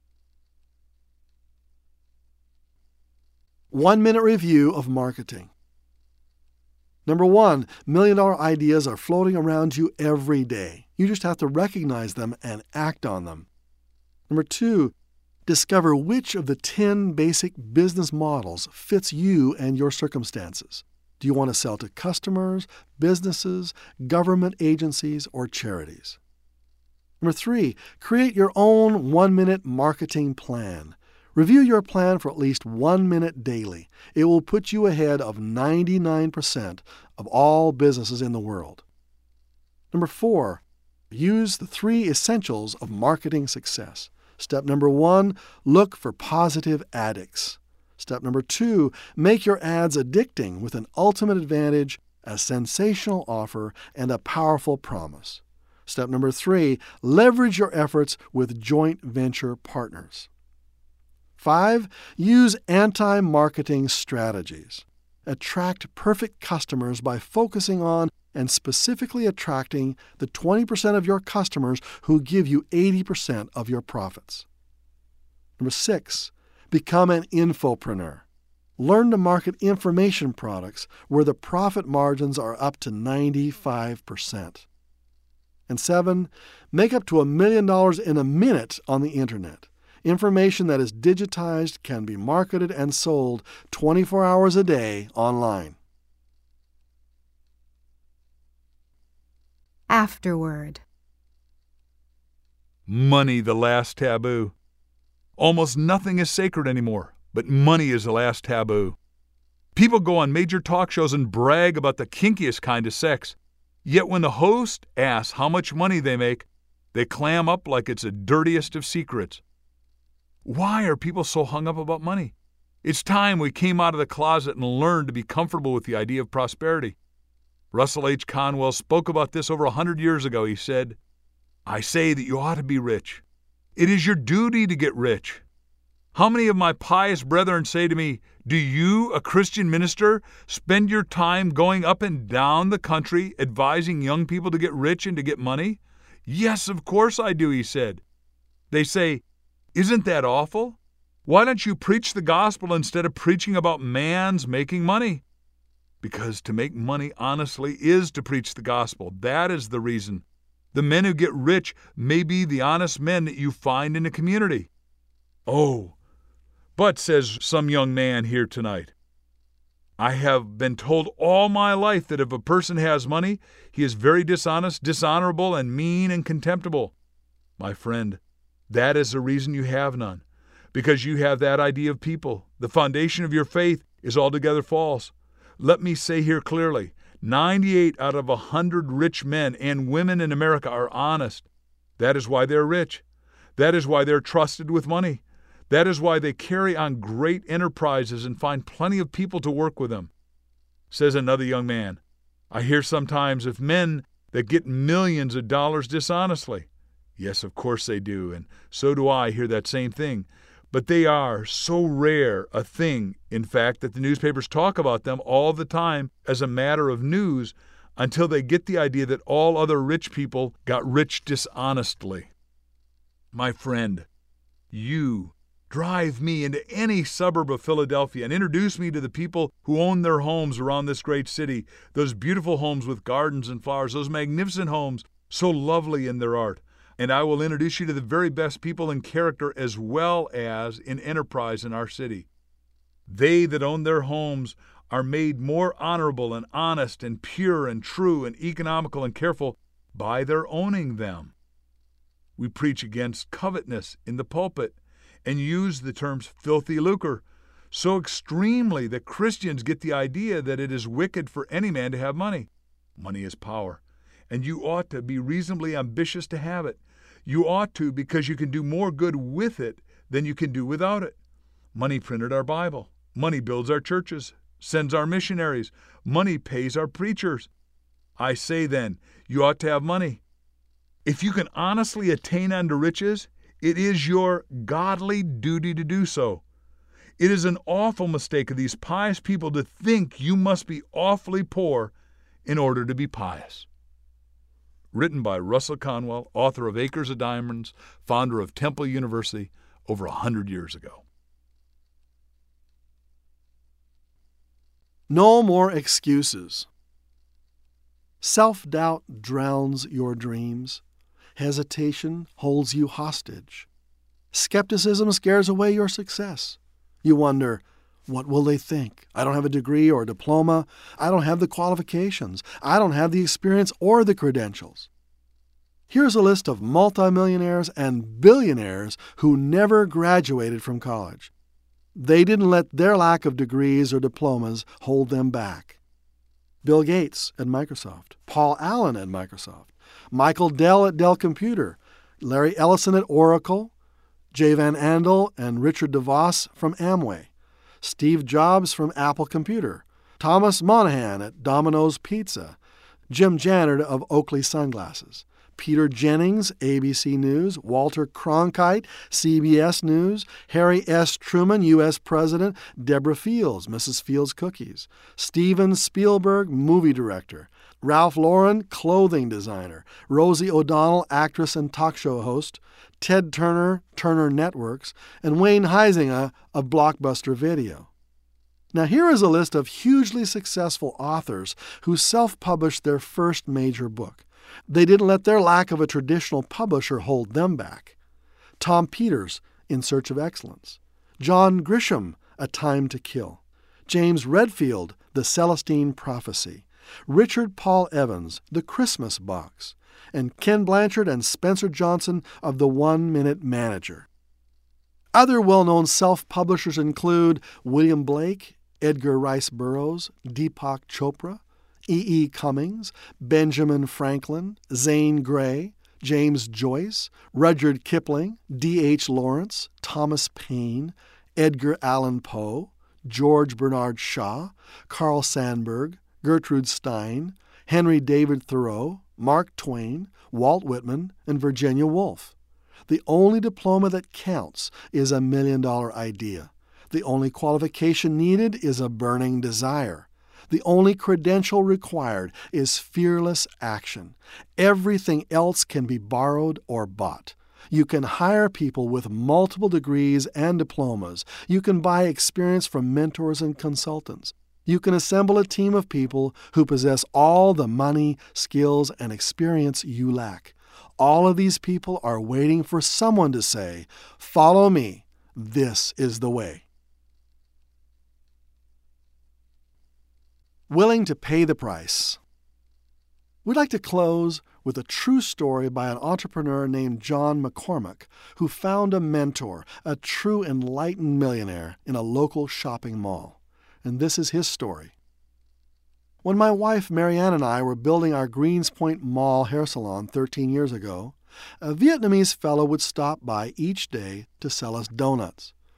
One-minute review of marketing. Number one, million-dollar ideas are floating around you every day. You just have to recognize them and act on them. Number two, discover which of the ten basic business models fits you and your circumstances. Do you want to sell to customers, businesses, government agencies, or charities? Number three, create your own one-minute marketing plan. Review your plan for at least one minute daily. It will put you ahead of ninety-nine percent of all businesses in the world. Number four, use the three essentials of marketing success. Step number one, look for positive addicts. Step number two, make your ads addicting with an ultimate advantage, a sensational offer, and a powerful promise. Step number three, leverage your efforts with joint venture partners. Five, use anti-marketing strategies. Attract perfect customers by focusing on and specifically attracting the twenty percent of your customers who give you eighty percent of your profits. Number six, become an infopreneur. Learn to market information products where the profit margins are up to ninety-five percent. And seven, make up to a million dollars in a minute on the internet. Information that is digitized can be marketed and sold twenty-four hours a day online. Afterword. Money, the last taboo. Almost nothing is sacred anymore, but money is the last taboo. People go on major talk shows and brag about the kinkiest kind of sex. Yet when the host asks how much money they make, they clam up like it's the dirtiest of secrets. Why are people so hung up about money? It's time we came out of the closet and learned to be comfortable with the idea of prosperity. Russell H. Conwell spoke about this over a hundred years ago. He said, I say that you ought to be rich. It is your duty to get rich. How many of my pious brethren say to me, do you, a Christian minister, spend your time going up and down the country advising young people to get rich and to get money? Yes, of course I do, he said. They say, isn't that awful? Why don't you preach the gospel instead of preaching about man's making money? Because to make money honestly is to preach the gospel. That is the reason. The men who get rich may be the honest men that you find in the community. Oh, but, says some young man here tonight, I have been told all my life that if a person has money, he is very dishonest, dishonorable, and mean and contemptible. My friend, that is the reason you have none, because you have that idea of people. The foundation of your faith is altogether false. Let me say here clearly, ninety-eight out of one hundred rich men and women in America are honest. That is why they're rich. That is why they're trusted with money. That is why they carry on great enterprises and find plenty of people to work with them. Says another young man, I hear sometimes of men that get millions of dollars dishonestly. Yes, of course they do, and so do I hear that same thing. But they are so rare a thing, in fact, that the newspapers talk about them all the time as a matter of news until they get the idea that all other rich people got rich dishonestly. My friend, you drive me into any suburb of Philadelphia and introduce me to the people who own their homes around this great city, those beautiful homes with gardens and flowers, those magnificent homes so lovely in their art. And I will introduce you to the very best people in character as well as in enterprise in our city. They that own their homes are made more honorable and honest and pure and true and economical and careful by their owning them. We preach against covetousness in the pulpit and use the terms filthy lucre so extremely that Christians get the idea that it is wicked for any man to have money. Money is power, and you ought to be reasonably ambitious to have it. You ought to because you can do more good with it than you can do without it. Money printed our Bible. Money builds our churches, sends our missionaries. Money pays our preachers. I say then, you ought to have money. If you can honestly attain unto riches, it is your godly duty to do so. It is an awful mistake of these pious people to think you must be awfully poor in order to be pious. Written by Russell Conwell, author of Acres of Diamonds, founder of Temple University, over a hundred years ago. No more excuses. Self-doubt drowns your dreams. Hesitation holds you hostage. Skepticism scares away your success. You wonder, what will they think? I don't have a degree or a diploma. I don't have the qualifications. I don't have the experience or the credentials. Here's a list of multimillionaires and billionaires who never graduated from college. They didn't let their lack of degrees or diplomas hold them back. Bill Gates at Microsoft, Paul Allen at Microsoft, Michael Dell at Dell Computer, Larry Ellison at Oracle, Jay Van Andel and Richard DeVos from Amway, Steve Jobs from Apple Computer, Thomas Monahan at Domino's Pizza, Jim Jannard of Oakley Sunglasses, Peter Jennings, A B C News, Walter Cronkite, C B S News, Harry S. Truman, U S President, Deborah Fields, Missus Fields Cookies, Steven Spielberg, movie director, Ralph Lauren, clothing designer, Rosie O'Donnell, actress and talk show host, Ted Turner, Turner Networks, and Wayne Huizinga of Blockbuster Video. Now here is a list of hugely successful authors who self-published their first major book. They didn't let their lack of a traditional publisher hold them back. Tom Peters, In Search of Excellence. John Grisham, A Time to Kill. James Redfield, The Celestine Prophecy. Richard Paul Evans, The Christmas Box. And Ken Blanchard and Spencer Johnson of The One-Minute Manager. Other well-known self-publishers include William Blake, Edgar Rice Burroughs, Deepak Chopra, E E. Cummings, Benjamin Franklin, Zane Grey, James Joyce, Rudyard Kipling, D H Lawrence, Thomas Paine, Edgar Allan Poe, George Bernard Shaw, Carl Sandburg, Gertrude Stein, Henry David Thoreau, Mark Twain, Walt Whitman, and Virginia Woolf. The only diploma that counts is a million-dollar idea. The only qualification needed is a burning desire. The only credential required is fearless action. Everything else can be borrowed or bought. You can hire people with multiple degrees and diplomas. You can buy experience from mentors and consultants. You can assemble a team of people who possess all the money, skills, and experience you lack. All of these people are waiting for someone to say, "Follow me. This is the way." Willing to pay the price. We'd like to close with a true story by an entrepreneur named John McCormack, who found a mentor, a true enlightened millionaire, in a local shopping mall. And this is his story. When my wife Marianne and I were building our Greenspoint Mall hair salon thirteen years ago, a Vietnamese fellow would stop by each day to sell us donuts.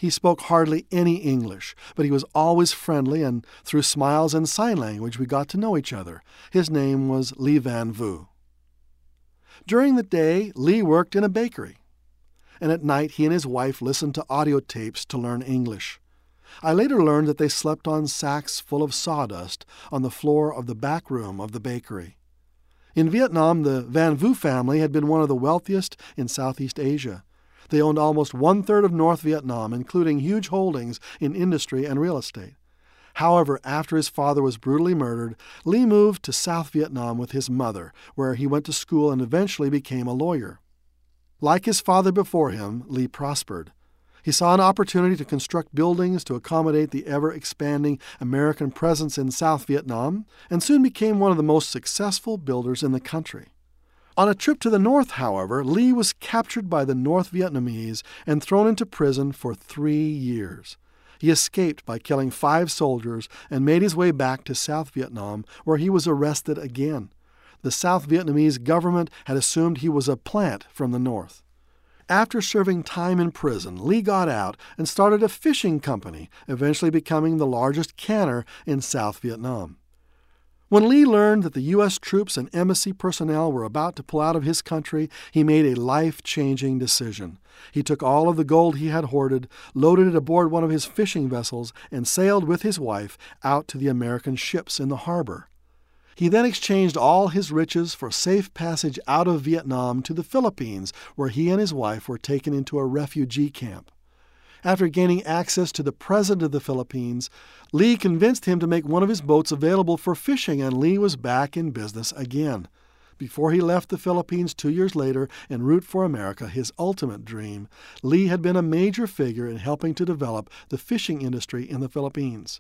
He spoke hardly any English, but he was always friendly, and through smiles and sign language we got to know each other. His name was Lee Van Vu. During the day, Lee worked in a bakery, and at night he and his wife listened to audio tapes to learn English. I later learned that they slept on sacks full of sawdust on the floor of the back room of the bakery. In Vietnam, the Van Vu family had been one of the wealthiest in Southeast Asia. They owned almost one-third of North Vietnam, including huge holdings in industry and real estate. However, after his father was brutally murdered, Lee moved to South Vietnam with his mother, where he went to school and eventually became a lawyer. Like his father before him, Lee prospered. He saw an opportunity to construct buildings to accommodate the ever-expanding American presence in South Vietnam, and soon became one of the most successful builders in the country. On a trip to the north, however, Lee was captured by the North Vietnamese and thrown into prison for three years. He escaped by killing five soldiers and made his way back to South Vietnam, where he was arrested again. The South Vietnamese government had assumed he was a plant from the north. After serving time in prison, Lee got out and started a fishing company, eventually becoming the largest canner in South Vietnam. When Lee learned that the U S troops and embassy personnel were about to pull out of his country, he made a life-changing decision. He took all of the gold he had hoarded, loaded it aboard one of his fishing vessels, and sailed with his wife out to the American ships in the harbor. He then exchanged all his riches for safe passage out of Vietnam to the Philippines, where he and his wife were taken into a refugee camp. After gaining access to the president of the Philippines, Lee convinced him to make one of his boats available for fishing, and Lee was back in business again. Before he left the Philippines two years later en route for America, his ultimate dream, Lee had been a major figure in helping to develop the fishing industry in the Philippines.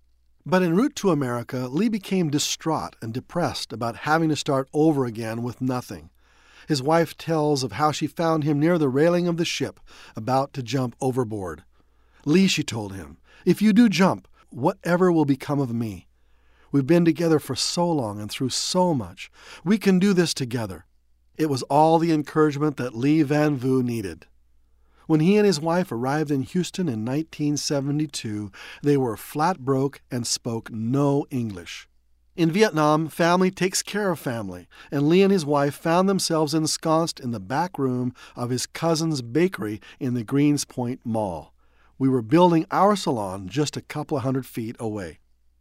But en route to America, Lee became distraught and depressed about having to start over again with nothing. His wife tells of how she found him near the railing of the ship, about to jump overboard. "Lee," she told him, "if you do jump, whatever will become of me? We've been together for so long and through so much. We can do this together." It was all the encouragement that Lee Van Vu needed. When he and his wife arrived in Houston in nineteen seventy-two, they were flat broke and spoke no English. In Vietnam, family takes care of family, and Lee and his wife found themselves ensconced in the back room of his cousin's bakery in the Greens Point Mall. We were building our salon just a couple of hundred feet away.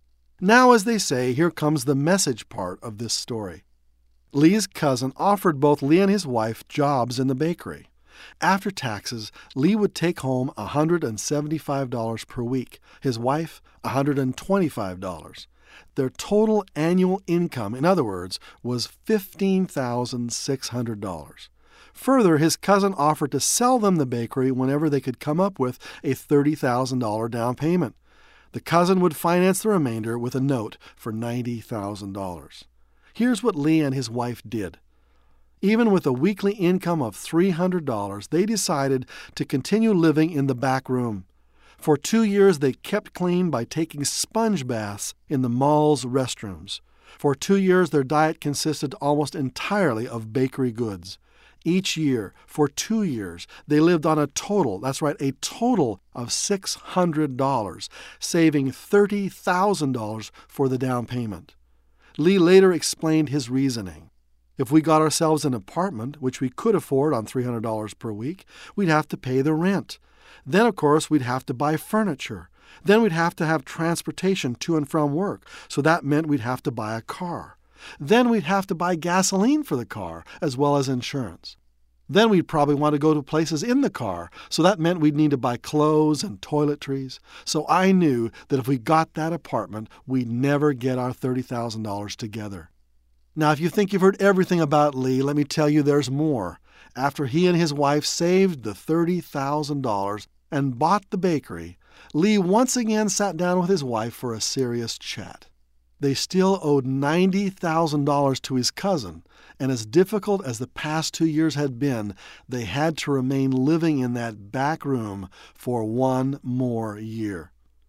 Now, as they say, here comes the message part of this story. Lee's cousin offered both Lee and his wife jobs in the bakery. After taxes, Lee would take home one hundred seventy-five dollars per week, his wife one hundred twenty-five dollars. Their total annual income, in other words, was fifteen thousand six hundred dollars. Further, his cousin offered to sell them the bakery whenever they could come up with a thirty thousand dollars down payment. The cousin would finance the remainder with a note for ninety thousand dollars. Here's what Lee and his wife did. Even with a weekly income of three hundred dollars, they decided to continue living in the back room. For two years, they kept clean by taking sponge baths in the mall's restrooms. For two years, their diet consisted almost entirely of bakery goods. Each year, for two years, they lived on a total, that's right, a total of six hundred dollars, saving thirty thousand dollars for the down payment. Lee later explained his reasoning. If we got ourselves an apartment, which we could afford on three hundred dollars per week, we'd have to pay the rent. Then, of course, we'd have to buy furniture. Then we'd have to have transportation to and from work, so that meant we'd have to buy a car. Then we'd have to buy gasoline for the car, as well as insurance. Then we'd probably want to go to places in the car, so that meant we'd need to buy clothes and toiletries. So I knew that if we got that apartment, we'd never get our thirty thousand dollars together. Now, if you think you've heard everything about Lee, let me tell you there's more. After he and his wife saved the thirty thousand dollars and bought the bakery, Lee once again sat down with his wife for a serious chat. They still owed ninety thousand dollars to his cousin, and as difficult as the past two years had been, they had to remain living in that back room for one more year.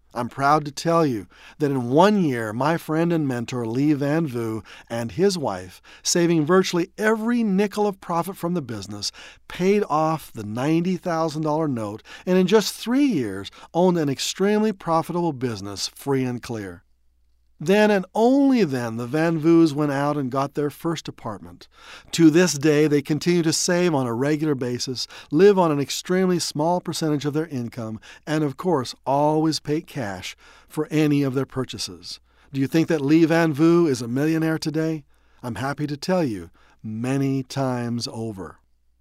I'm proud to tell you that in one year, my friend and mentor Lee Van Vu and his wife, saving virtually every nickel of profit from the business, paid off the ninety thousand dollars note and in just three years owned an extremely profitable business free and clear. Then and only then the Van Vus went out and got their first apartment. To this day, they continue to save on a regular basis, live on an extremely small percentage of their income, and of course always pay cash for any of their purchases. Do you think that Lee Van Vu is a millionaire today? I'm happy to tell you, many times over.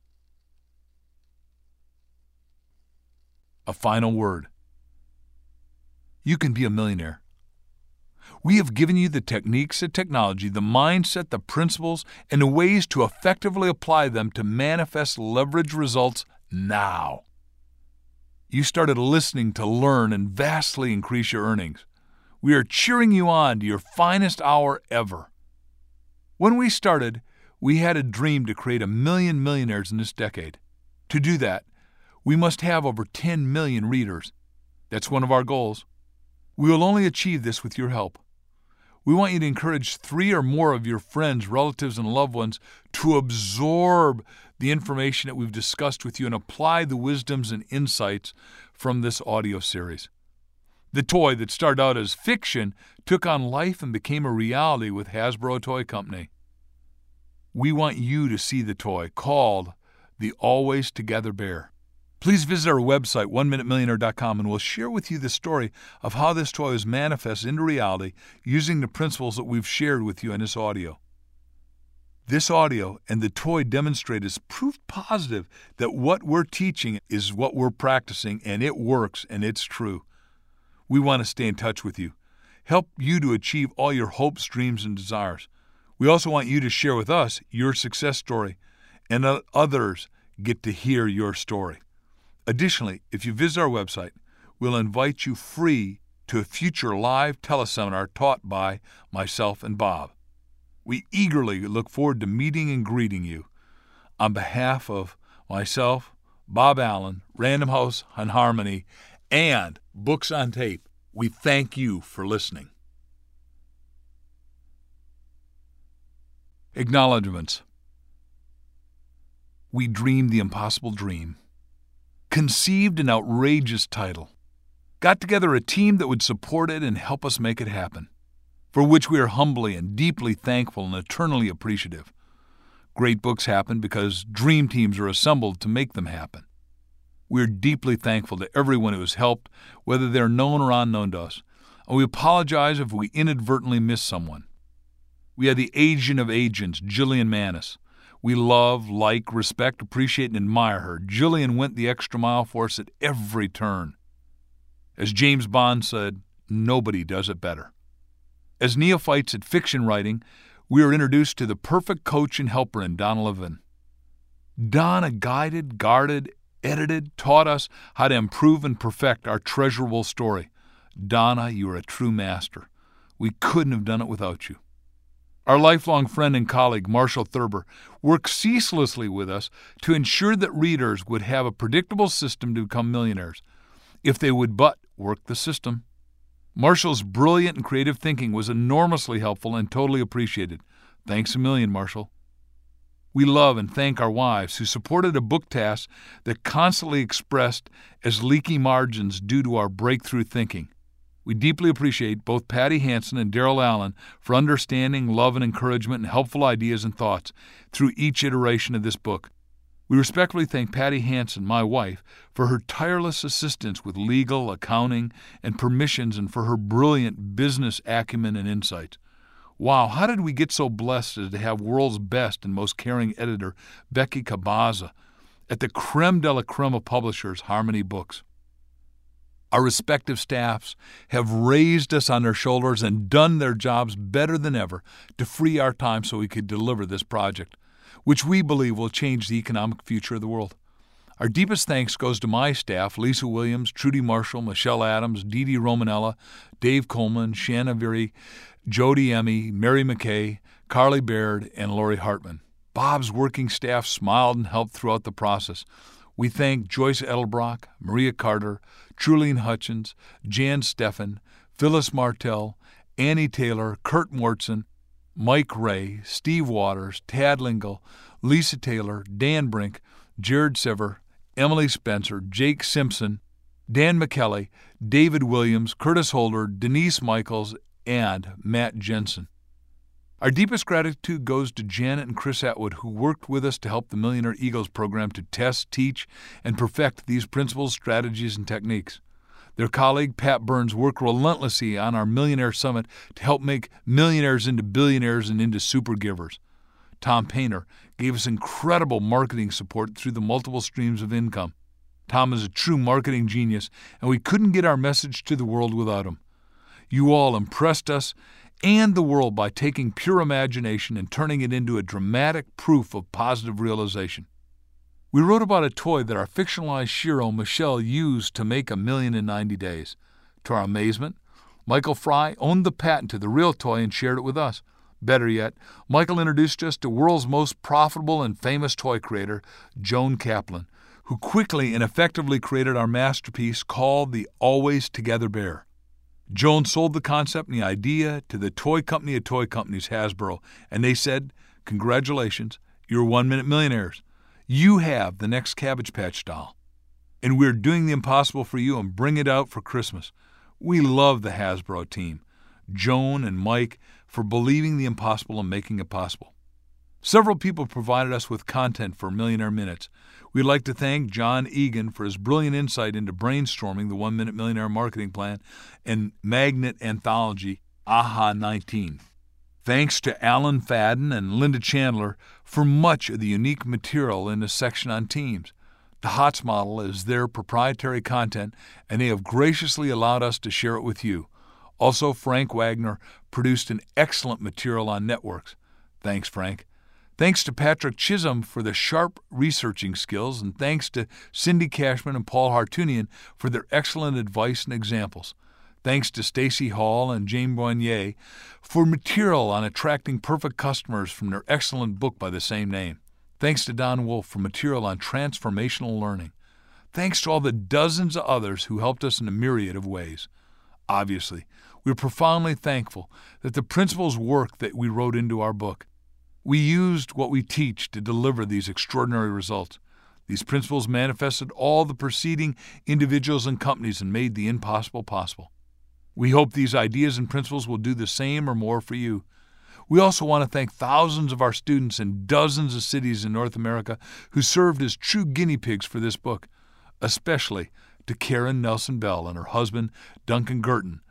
A final word. You can be a millionaire. We have given you the techniques and technology, the mindset, the principles, and the ways to effectively apply them to manifest leverage results now. You started listening to learn and vastly increase your earnings. We are cheering you on to your finest hour ever. When we started, we had a dream to create a million millionaires in this decade. To do that, we must have over ten million readers. That's one of our goals. We will only achieve this with your help. We want you to encourage three or more of your friends, relatives, and loved ones to absorb the information that we've discussed with you and apply the wisdoms and insights from this audio series. The toy that started out as fiction took on life and became a reality with Hasbro Toy Company. We want you to see the toy called the Always Together Bear. Please visit our website, one minute millionaire dot com, and we'll share with you the story of how this toy is manifested into reality using the principles that we've shared with you in this audio. This audio and the toy demonstrate as proof positive that what we're teaching is what we're practicing, and it works, and it's true. We want to stay in touch with you, help you to achieve all your hopes, dreams, and desires. We also want you to share with us your success story, and let others get to hear your story. Additionally, if you visit our website, we'll invite you free to a future live teleseminar taught by myself and Bob. We eagerly look forward to meeting and greeting you. On behalf of myself, Bob Allen, Random House and Harmony, and Books on Tape, we thank you for listening. Acknowledgements. We dreamed the impossible dream. Conceived an outrageous title. Got together a team that would support it and help us make it happen, for which we are humbly and deeply thankful and eternally appreciative. Great books happen because dream teams are assembled to make them happen. We are deeply thankful to everyone who has helped, whether they're known or unknown to us, and we apologize if we inadvertently miss someone. We had the agent of agents, Jillian Manis. We love, like, respect, appreciate, and admire her. Jillian went the extra mile for us at every turn. As James Bond said, nobody does it better. As neophytes at fiction writing, we are introduced to the perfect coach and helper in Donna Levin. Donna guided, guarded, edited, taught us how to improve and perfect our treasurable story. Donna, you are a true master. We couldn't have done it without you. Our lifelong friend and colleague, Marshall Thurber, worked ceaselessly with us to ensure that readers would have a predictable system to become millionaires, if they would but work the system. Marshall's brilliant and creative thinking was enormously helpful and totally appreciated. Thanks a million, Marshall. We love and thank our wives who supported a book task that constantly expressed as leaky margins due to our breakthrough thinking. We deeply appreciate both Patty Hansen and Daryl Allen for understanding, love, and encouragement and helpful ideas and thoughts through each iteration of this book. We respectfully thank Patty Hansen, my wife, for her tireless assistance with legal, accounting, and permissions, and for her brilliant business acumen and insights. Wow, how did we get so blessed as to have world's best and most caring editor, Becky Cabaza, at the creme de la creme of publishers, Harmony Books? Our respective staffs have raised us on their shoulders and done their jobs better than ever to free our time so we could deliver this project, which we believe will change the economic future of the world. Our deepest thanks goes to my staff, Lisa Williams, Trudy Marshall, Michelle Adams, Dee Dee Romanella, Dave Coleman, Shanna Viri, Jody Emmy, Mary McKay, Carly Baird, and Lori Hartman. Bob's working staff smiled and helped throughout the process. We thank Joyce Edelbrock, Maria Carter, Truline Hutchins, Jan Steffen, Phyllis Martell, Annie Taylor, Kurt Mortson, Mike Ray, Steve Waters, Tad Lingle, Lisa Taylor, Dan Brink, Jared Sever, Emily Spencer, Jake Simpson, Dan McKelly, David Williams, Curtis Holder, Denise Michaels, and Matt Jensen. Our deepest gratitude goes to Janet and Chris Atwood, who worked with us to help the Millionaire Eagles program to test, teach, and perfect these principles, strategies, and techniques. Their colleague, Pat Burns, worked relentlessly on our Millionaire Summit to help make millionaires into billionaires and into super givers. Tom Painter gave us incredible marketing support through the multiple streams of income. Tom is a true marketing genius, and we couldn't get our message to the world without him. You all impressed us and the world by taking pure imagination and turning it into a dramatic proof of positive realization. We wrote about a toy that our fictionalized Shiro, Michelle, used to make a million in ninety days. To our amazement, Michael Fry owned the patent to the real toy and shared it with us. Better yet, Michael introduced us to world's most profitable and famous toy creator, Joan Kaplan, who quickly and effectively created our masterpiece called the Always Together Bear. Joan sold the concept and the idea to the toy company of toy companies, Hasbro, and they said, "Congratulations, you're one-minute millionaires. You have the next Cabbage Patch doll. And we're doing the impossible for you and bring it out for Christmas." We love the Hasbro team, Joan and Mike, for believing the impossible and making it possible. Several people provided us with content for Millionaire Minutes. We'd like to thank John Egan for his brilliant insight into brainstorming the One Minute Millionaire Marketing Plan and Magnet Anthology, A H A nineteen. Thanks to Alan Fadden and Linda Chandler for much of the unique material in the section on teams. The HOTS model is their proprietary content, and they have graciously allowed us to share it with you. Also, Frank Wagner produced an excellent material on networks. Thanks, Frank. Thanks to Patrick Chisholm for the sharp researching skills, and thanks to Cindy Cashman and Paul Hartunian for their excellent advice and examples. Thanks to Stacy Hall and Jane Boignet for material on attracting perfect customers from their excellent book by the same name. Thanks to Don Wolf for material on transformational learning. Thanks to all the dozens of others who helped us in a myriad of ways. Obviously, we're profoundly thankful that the principles work that we wrote into our book. We used what we teach to deliver these extraordinary results. These principles manifested all the preceding individuals and companies and made the impossible possible. We hope these ideas and principles will do the same or more for you. We also want to thank thousands of our students in dozens of cities in North America who served as true guinea pigs for this book, especially to Karen Nelson Bell and her husband, Duncan Girton.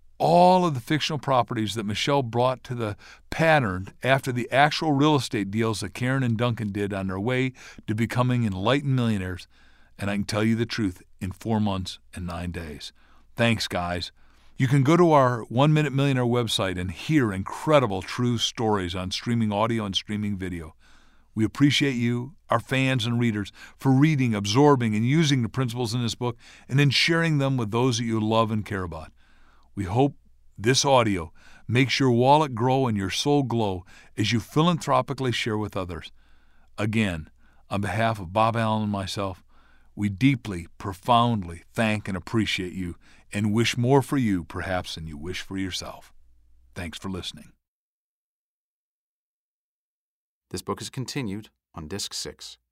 All of the fictional properties that Michelle brought to the pattern after the actual real estate deals that Karen and Duncan did on their way to becoming enlightened millionaires, and I can tell you the truth, in four months and nine days. Thanks, guys. You can go to our One Minute Millionaire website and hear incredible true stories on streaming audio and streaming video. We appreciate you, our fans and readers, for reading, absorbing, and using the principles in this book and then sharing them with those that you love and care about. We hope this audio makes your wallet grow and your soul glow as you philanthropically share with others. Again, on behalf of Bob Allen and myself, we deeply, profoundly thank and appreciate you and wish more for you, perhaps, than you wish for yourself. Thanks for listening. This book is continued on Disc six.